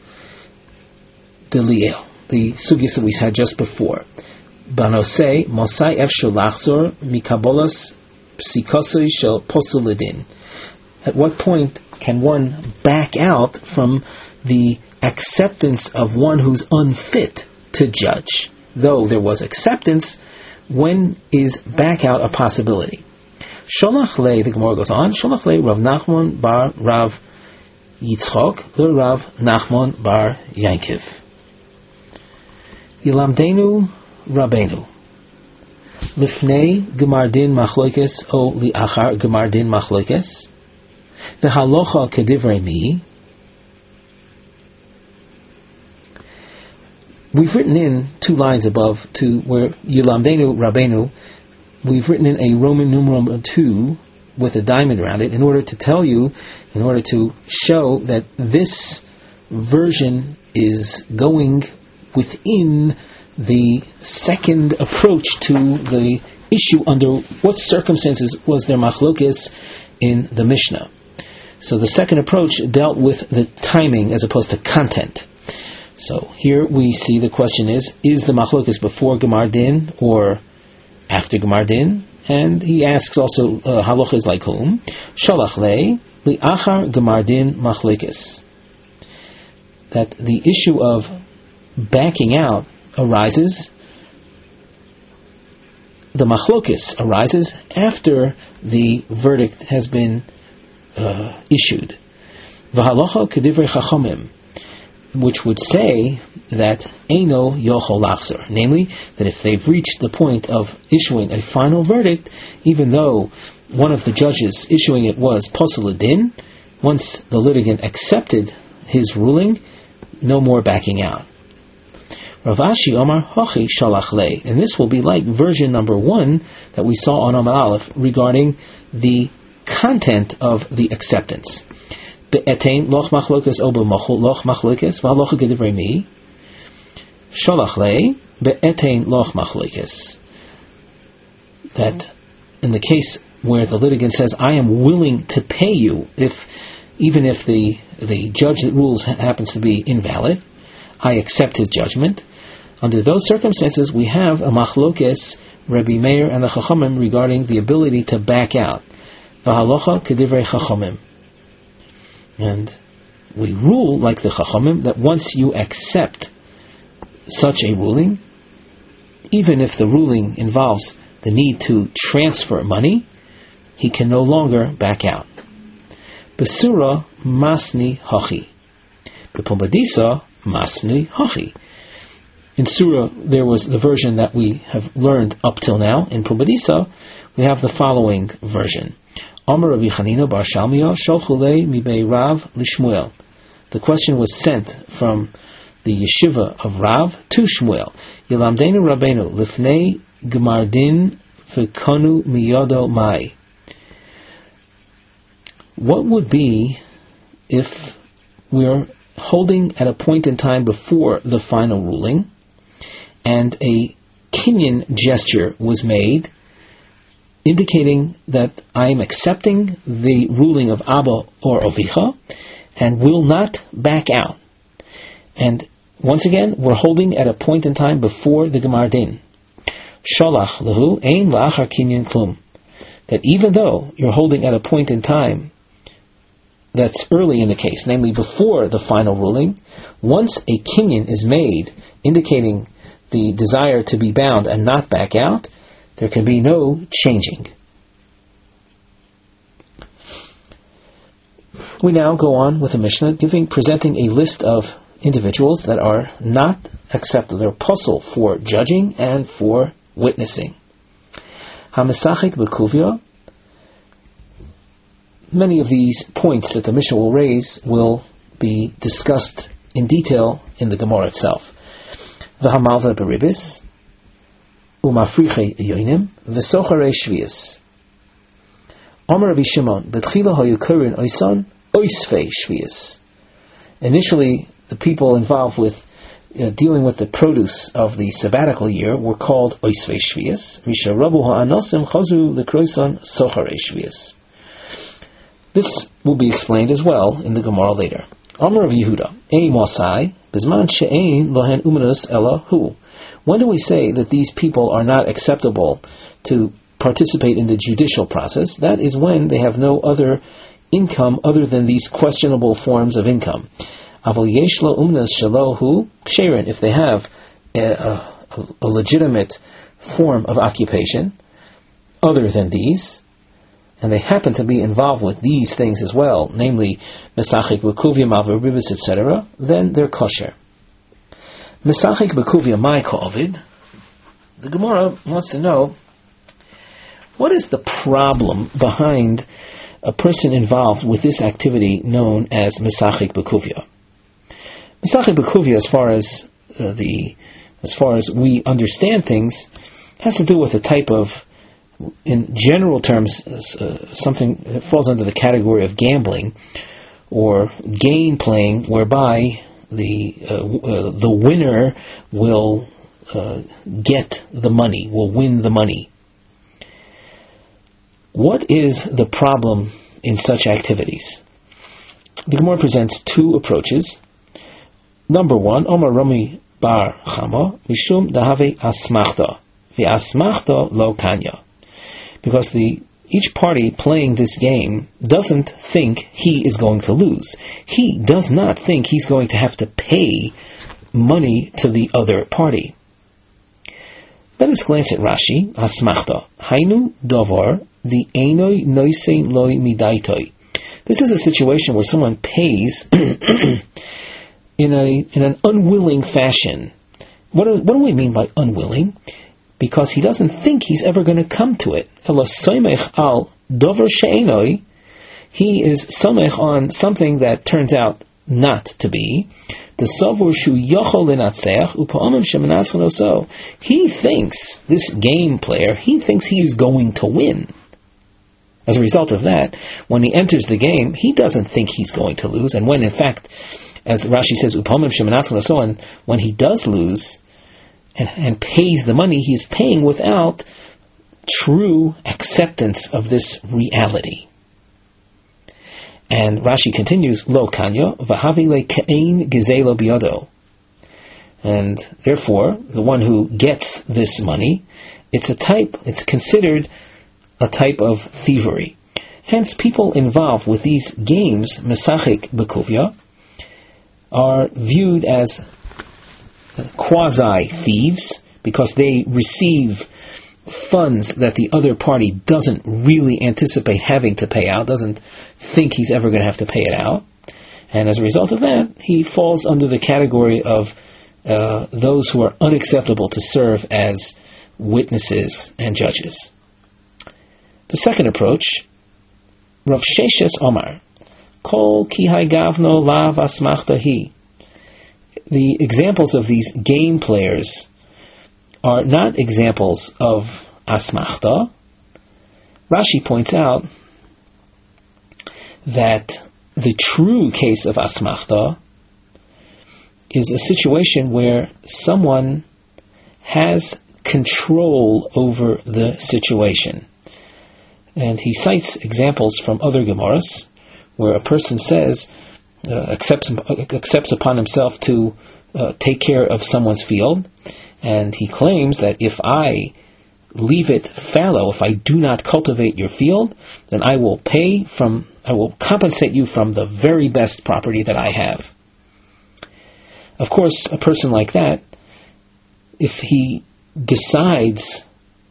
The sugyos that we had just before. Banosei Mosai Efshel Lachzor Mikabolas Psikosoi Shel Posulidin. At what point can one back out from the acceptance of one who's unfit to judge? Though there was acceptance, when is back out a possibility? Sholach le, the Gemara goes on, Sholach le Rav Nachman bar Rav Yitzchok le Rav Nachman bar Yankiv. Yilamdenu Rabbeinu. Lifnei Gemar Din Machloikes O Liachar Gemar Din Machloikes V'halocha Kedivrei Mi. We've written in 2 lines above to where Yilamdenu Rabbeinu, we've written in a Roman numeral 2 with a diamond around it in order to tell you, in order to show that this version is going within the second approach to the issue under what circumstances was there machlokes in the Mishnah. So the second approach dealt with the timing as opposed to content. So here we see the question is the machlokes before Gemar Din or after Gemar Din? And he asks also halachas like whom? Shalach lei li'achar Gemar Din machlokes. That the issue of backing out arises, the machlokes arises after the verdict has been issued. V'halacha kedivrei chachamim, which would say that eino yochol lachzor, namely that if they've reached the point of issuing a final verdict, even though one of the judges issuing it was posel din, once the litigant accepted his ruling, no more backing out. Rav Ashi Omar Hochi Shalach Lei, and this will be like version number 1 that we saw on Amar Aleph regarding the content of the acceptance. Be'etain loch machlokes obo loch machlokes v'halocha kedivrei mi. Shalach lei be'etain loch machlokes. That in the case where the litigant says, I am willing to pay you, even if the judge that rules happens to be invalid, I accept his judgment. Under those circumstances, we have a machlokes, Rabbi Meir and the Chachamim regarding the ability to back out. V'halocha kedivrei Chachamim. And we rule like the Chachamim that once you accept such a ruling, even if the ruling involves the need to transfer money, he can no longer back out. Besura masni hachi. Bepumbedisa masni hachi. In Surah, there was the version that we have learned up till now. In Pumbedisa, we have the following version. Amar Rabbi Chanina bar Shalmiya sholchulei mibei Rav lishmuel. The question was sent from the yeshiva of Rav to Shmuel. Yilamdenu Rabbeinu lifnei Gemar Din v'konu miyodo mai. What would be if we're holding at a point in time before the final ruling and a kinyan gesture was made indicating that I am accepting the ruling of Abba or Ovicha and will not back out. And once again, we're holding at a point in time before the Gemar Din. Shalach lehu ein la'achar kinyan klum. That even though you're holding at a point in time that's early in the case, namely before the final ruling, once a kinyan is made indicating the desire to be bound and not back out, there can be no changing. We now go on with the Mishnah, presenting a list of individuals that are not accepted. They're puzzle for judging and for witnessing. Hamesachik b'kuvya. Many of these points that the Mishnah will raise will be discussed in detail in the Gemara itself. V'hamalva beribis, umafriche yoinim, v'sochare shvius. Amar Rabbi Shimon, betchila hayu kurin oisan, oisfei shvius. Initially, the people involved with dealing with the produce of the sabbatical year were called oisfei shvius. Misha rabu ha'anosim chazu l'kroisan sochare shvius. This will be explained as well in the Gemara later. Amar of Yehuda, Ein Mosai, Bizman She'ein Lohen Umanus Ella Hu. When do we say that these people are not acceptable to participate in the judicial process? That is when they have no other income other than these questionable forms of income. Aval Yeshlo Umanus Shelo Hu Ksherin, if they have a legitimate form of occupation other than these, and they happen to be involved with these things as well, namely Mesachik B'Kuvya, Maver Ribis, etc., then they're kosher. Mesachik B'Kuvya, my Kovid. The Gemara wants to know What is the problem behind a person involved with this activity known as Mesachik Bekuvia? Mesachik Bekuvia, as far as we understand things, has to do with a type of, in general terms, something that falls under the category of gambling or game playing, whereby the winner will get the money, will win the money. What is the problem in such activities? The Gemara presents two approaches. Number one, Omar Rami Bar Chama Mishum Dahave Asmachta V'Asmachta Lo Kanya, because each party playing this game doesn't think he is going to lose. He does not think he's going to have to pay money to the other party. Let us glance at Rashi. Asmachta Hainu Dovar the Einoi Noisei Loi Midaitoi. This is a situation where someone pays in an unwilling fashion. What do we mean by unwilling? Because he doesn't think he's ever going to come to it. Al Dover She'enoi, he is somech on something that turns out not to be. The Savur Shu Yochol Linatseach Upa'amim Shemanatsun Oso. He thinks, this game player, he thinks he is going to win. As a result of that, when he enters the game, he doesn't think he's going to lose. And when, in fact, as Rashi says, Upa'amim Shemanatsun Oso, and when he does lose and pays the money, he's paying without true acceptance of this reality. And Rashi continues, Lo Kanya, Vahavi le Kain Gizelo Biodo. And therefore, the one who gets this money, it's considered a type of thievery. Hence, people involved with these games, Mesachik Bekuvia, are viewed as quasi-thieves, because they receive funds that the other party doesn't really anticipate having to pay out, doesn't think he's ever going to have to pay it out. And as a result of that, he falls under the category of those who are unacceptable to serve as witnesses and judges. The second approach, Rav Sheshes Omar, Kol ki gavno lav asmachtahi. The examples of these game players are not examples of asmachta. Rashi points out that the true case of asmachta is a situation where someone has control over the situation. And he cites examples from other Gemaras where a person says, accepts upon himself to take care of someone's field, and he claims that if I leave it fallow, if I do not cultivate your field, then I will compensate you from the very best property that I have. Of course, a person like that, if he decides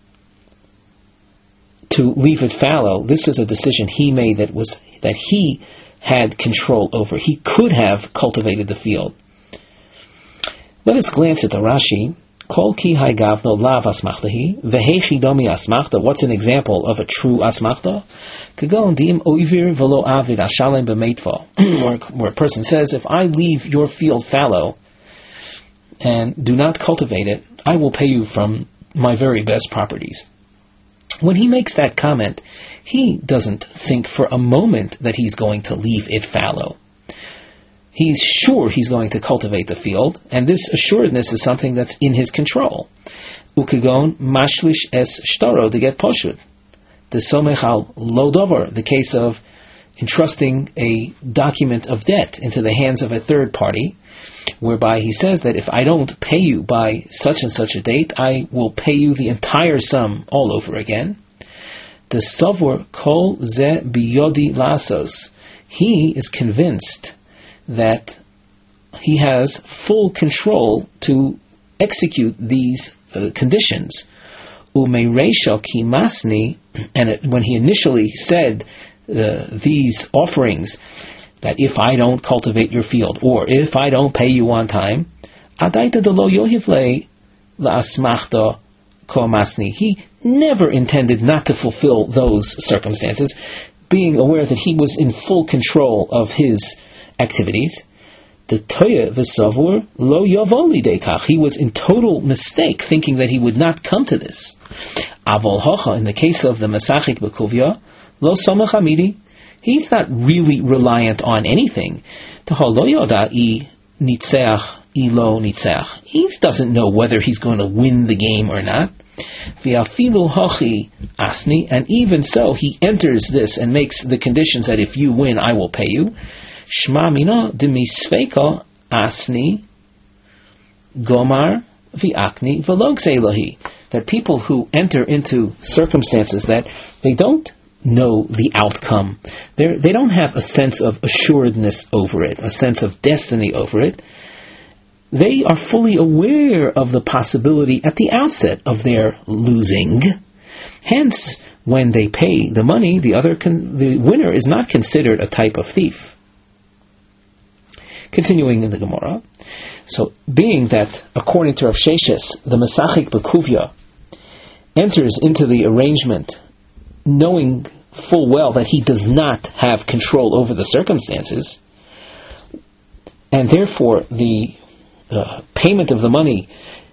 to leave it fallow, this is a decision he made that he had control over. He could have cultivated the field. Let us glance at the Rashi. Kol ki gavno lav asmachtahi vehechi domi asmachta. What's an example of a true asmachta? Kagon dim oivir velo avid ashalem b'meitva. Where a person says, if I leave your field fallow and do not cultivate it, I will pay you from my very best properties. When he makes that comment, he doesn't think for a moment that he's going to leave it fallow. He's sure he's going to cultivate the field, and this assuredness is something that's in his control. Ukagon mashlish es shtaro to get poshut. The somechal lodover, the case of entrusting a document of debt into the hands of a third party, whereby he says that if I don't pay you by such and such a date, I will pay you the entire sum all over again. The savur kol ze biyodi lasos. He is convinced that he has full control to execute these conditions. Umereisha ki masni, and when he initially said these offerings, that if I don't cultivate your field, or if I don't pay you on time, adaita de lo yohivle la asmachta ko masni. He never intended not to fulfill those circumstances, being aware that he was in full control of his activities. The Toya v'savur lo yavoli dekach. He was in total mistake, thinking that he would not come to this. Avol hocha, in the case of the Masachik Bekuvia, lo somach amidi. He's not really reliant on anything. Tahol lo yoda I nitzeach I lo nitzeach. He doesn't know whether he's going to win the game or not. V'afilu hochi asni, and even so, he enters this and makes the conditions that if you win, I will pay you. Shma mina demisveika asni gomar v'akni v'log zeilahi. That people who enter into circumstances that they don't know the outcome, they don't have a sense of assuredness over it, a sense of destiny over it. They are fully aware of the possibility at the outset of their losing. Hence, when they pay the money, the winner is not considered a type of thief. Continuing in the Gemara, so being that according to Rav Sheshes, the Masachik Bekuvia enters into the arrangement knowing full well that he does not have control over the circumstances, and therefore the payment of the money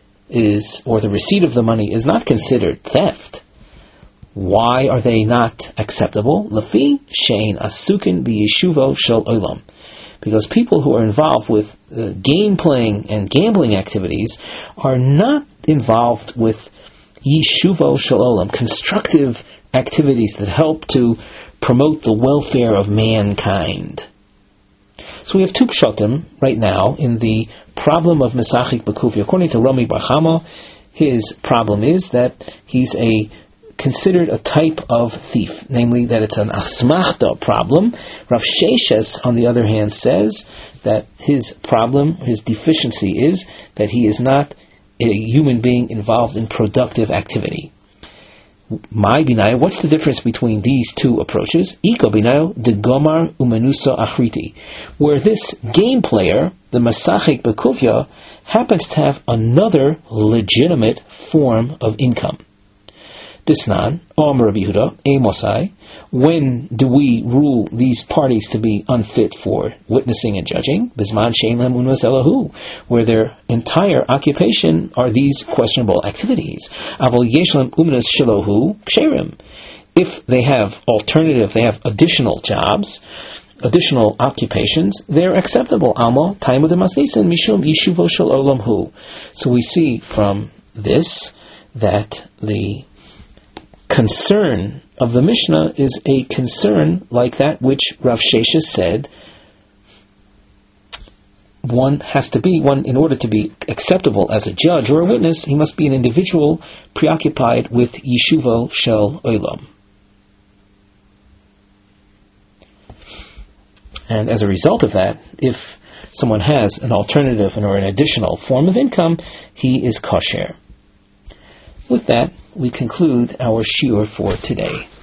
or the receipt of the money is not considered theft. Why are they not acceptable? Lafi shein asukin b'yeshuvo shel olam. Because people who are involved with game playing and gambling activities are not involved with yeshuvo shel olam, constructive activities that help to promote the welfare of mankind. So we have two pshatim right now in the problem of Masachik Bekuvia. According to Rami Bar Chama, his problem is that he's considered a type of thief, namely that it's an asmachta problem. Rav Sheshes, on the other hand, says that his problem, his deficiency is that he is not a human being involved in productive activity. My binayo, what's the difference between these two approaches? Iko binayo de gomar umenusa achriti, where this game player, the Masachik Bekuvia, happens to have another legitimate form of income. Disnan, Omer Rabbi Yehuda, Amosai, when do we rule these parties to be unfit for witnessing and judging? Bisman shein lam unas elahu, where their entire occupation are these questionable activities. Avol yesh lam unas shelohu ksherim. If they have additional jobs, additional occupations, they're acceptable. Almo taimu demasnisin mishum yeshuvo shel olam hu. So we see from this that the concern of the Mishnah is a concern like that which Rav Sheshes said in order to be acceptable as a judge or a witness, he must be an individual preoccupied with Yeshuvo Shel Olam. And as a result of that, if someone has an alternative or an additional form of income, he is kosher. With that, we conclude our shiur for today.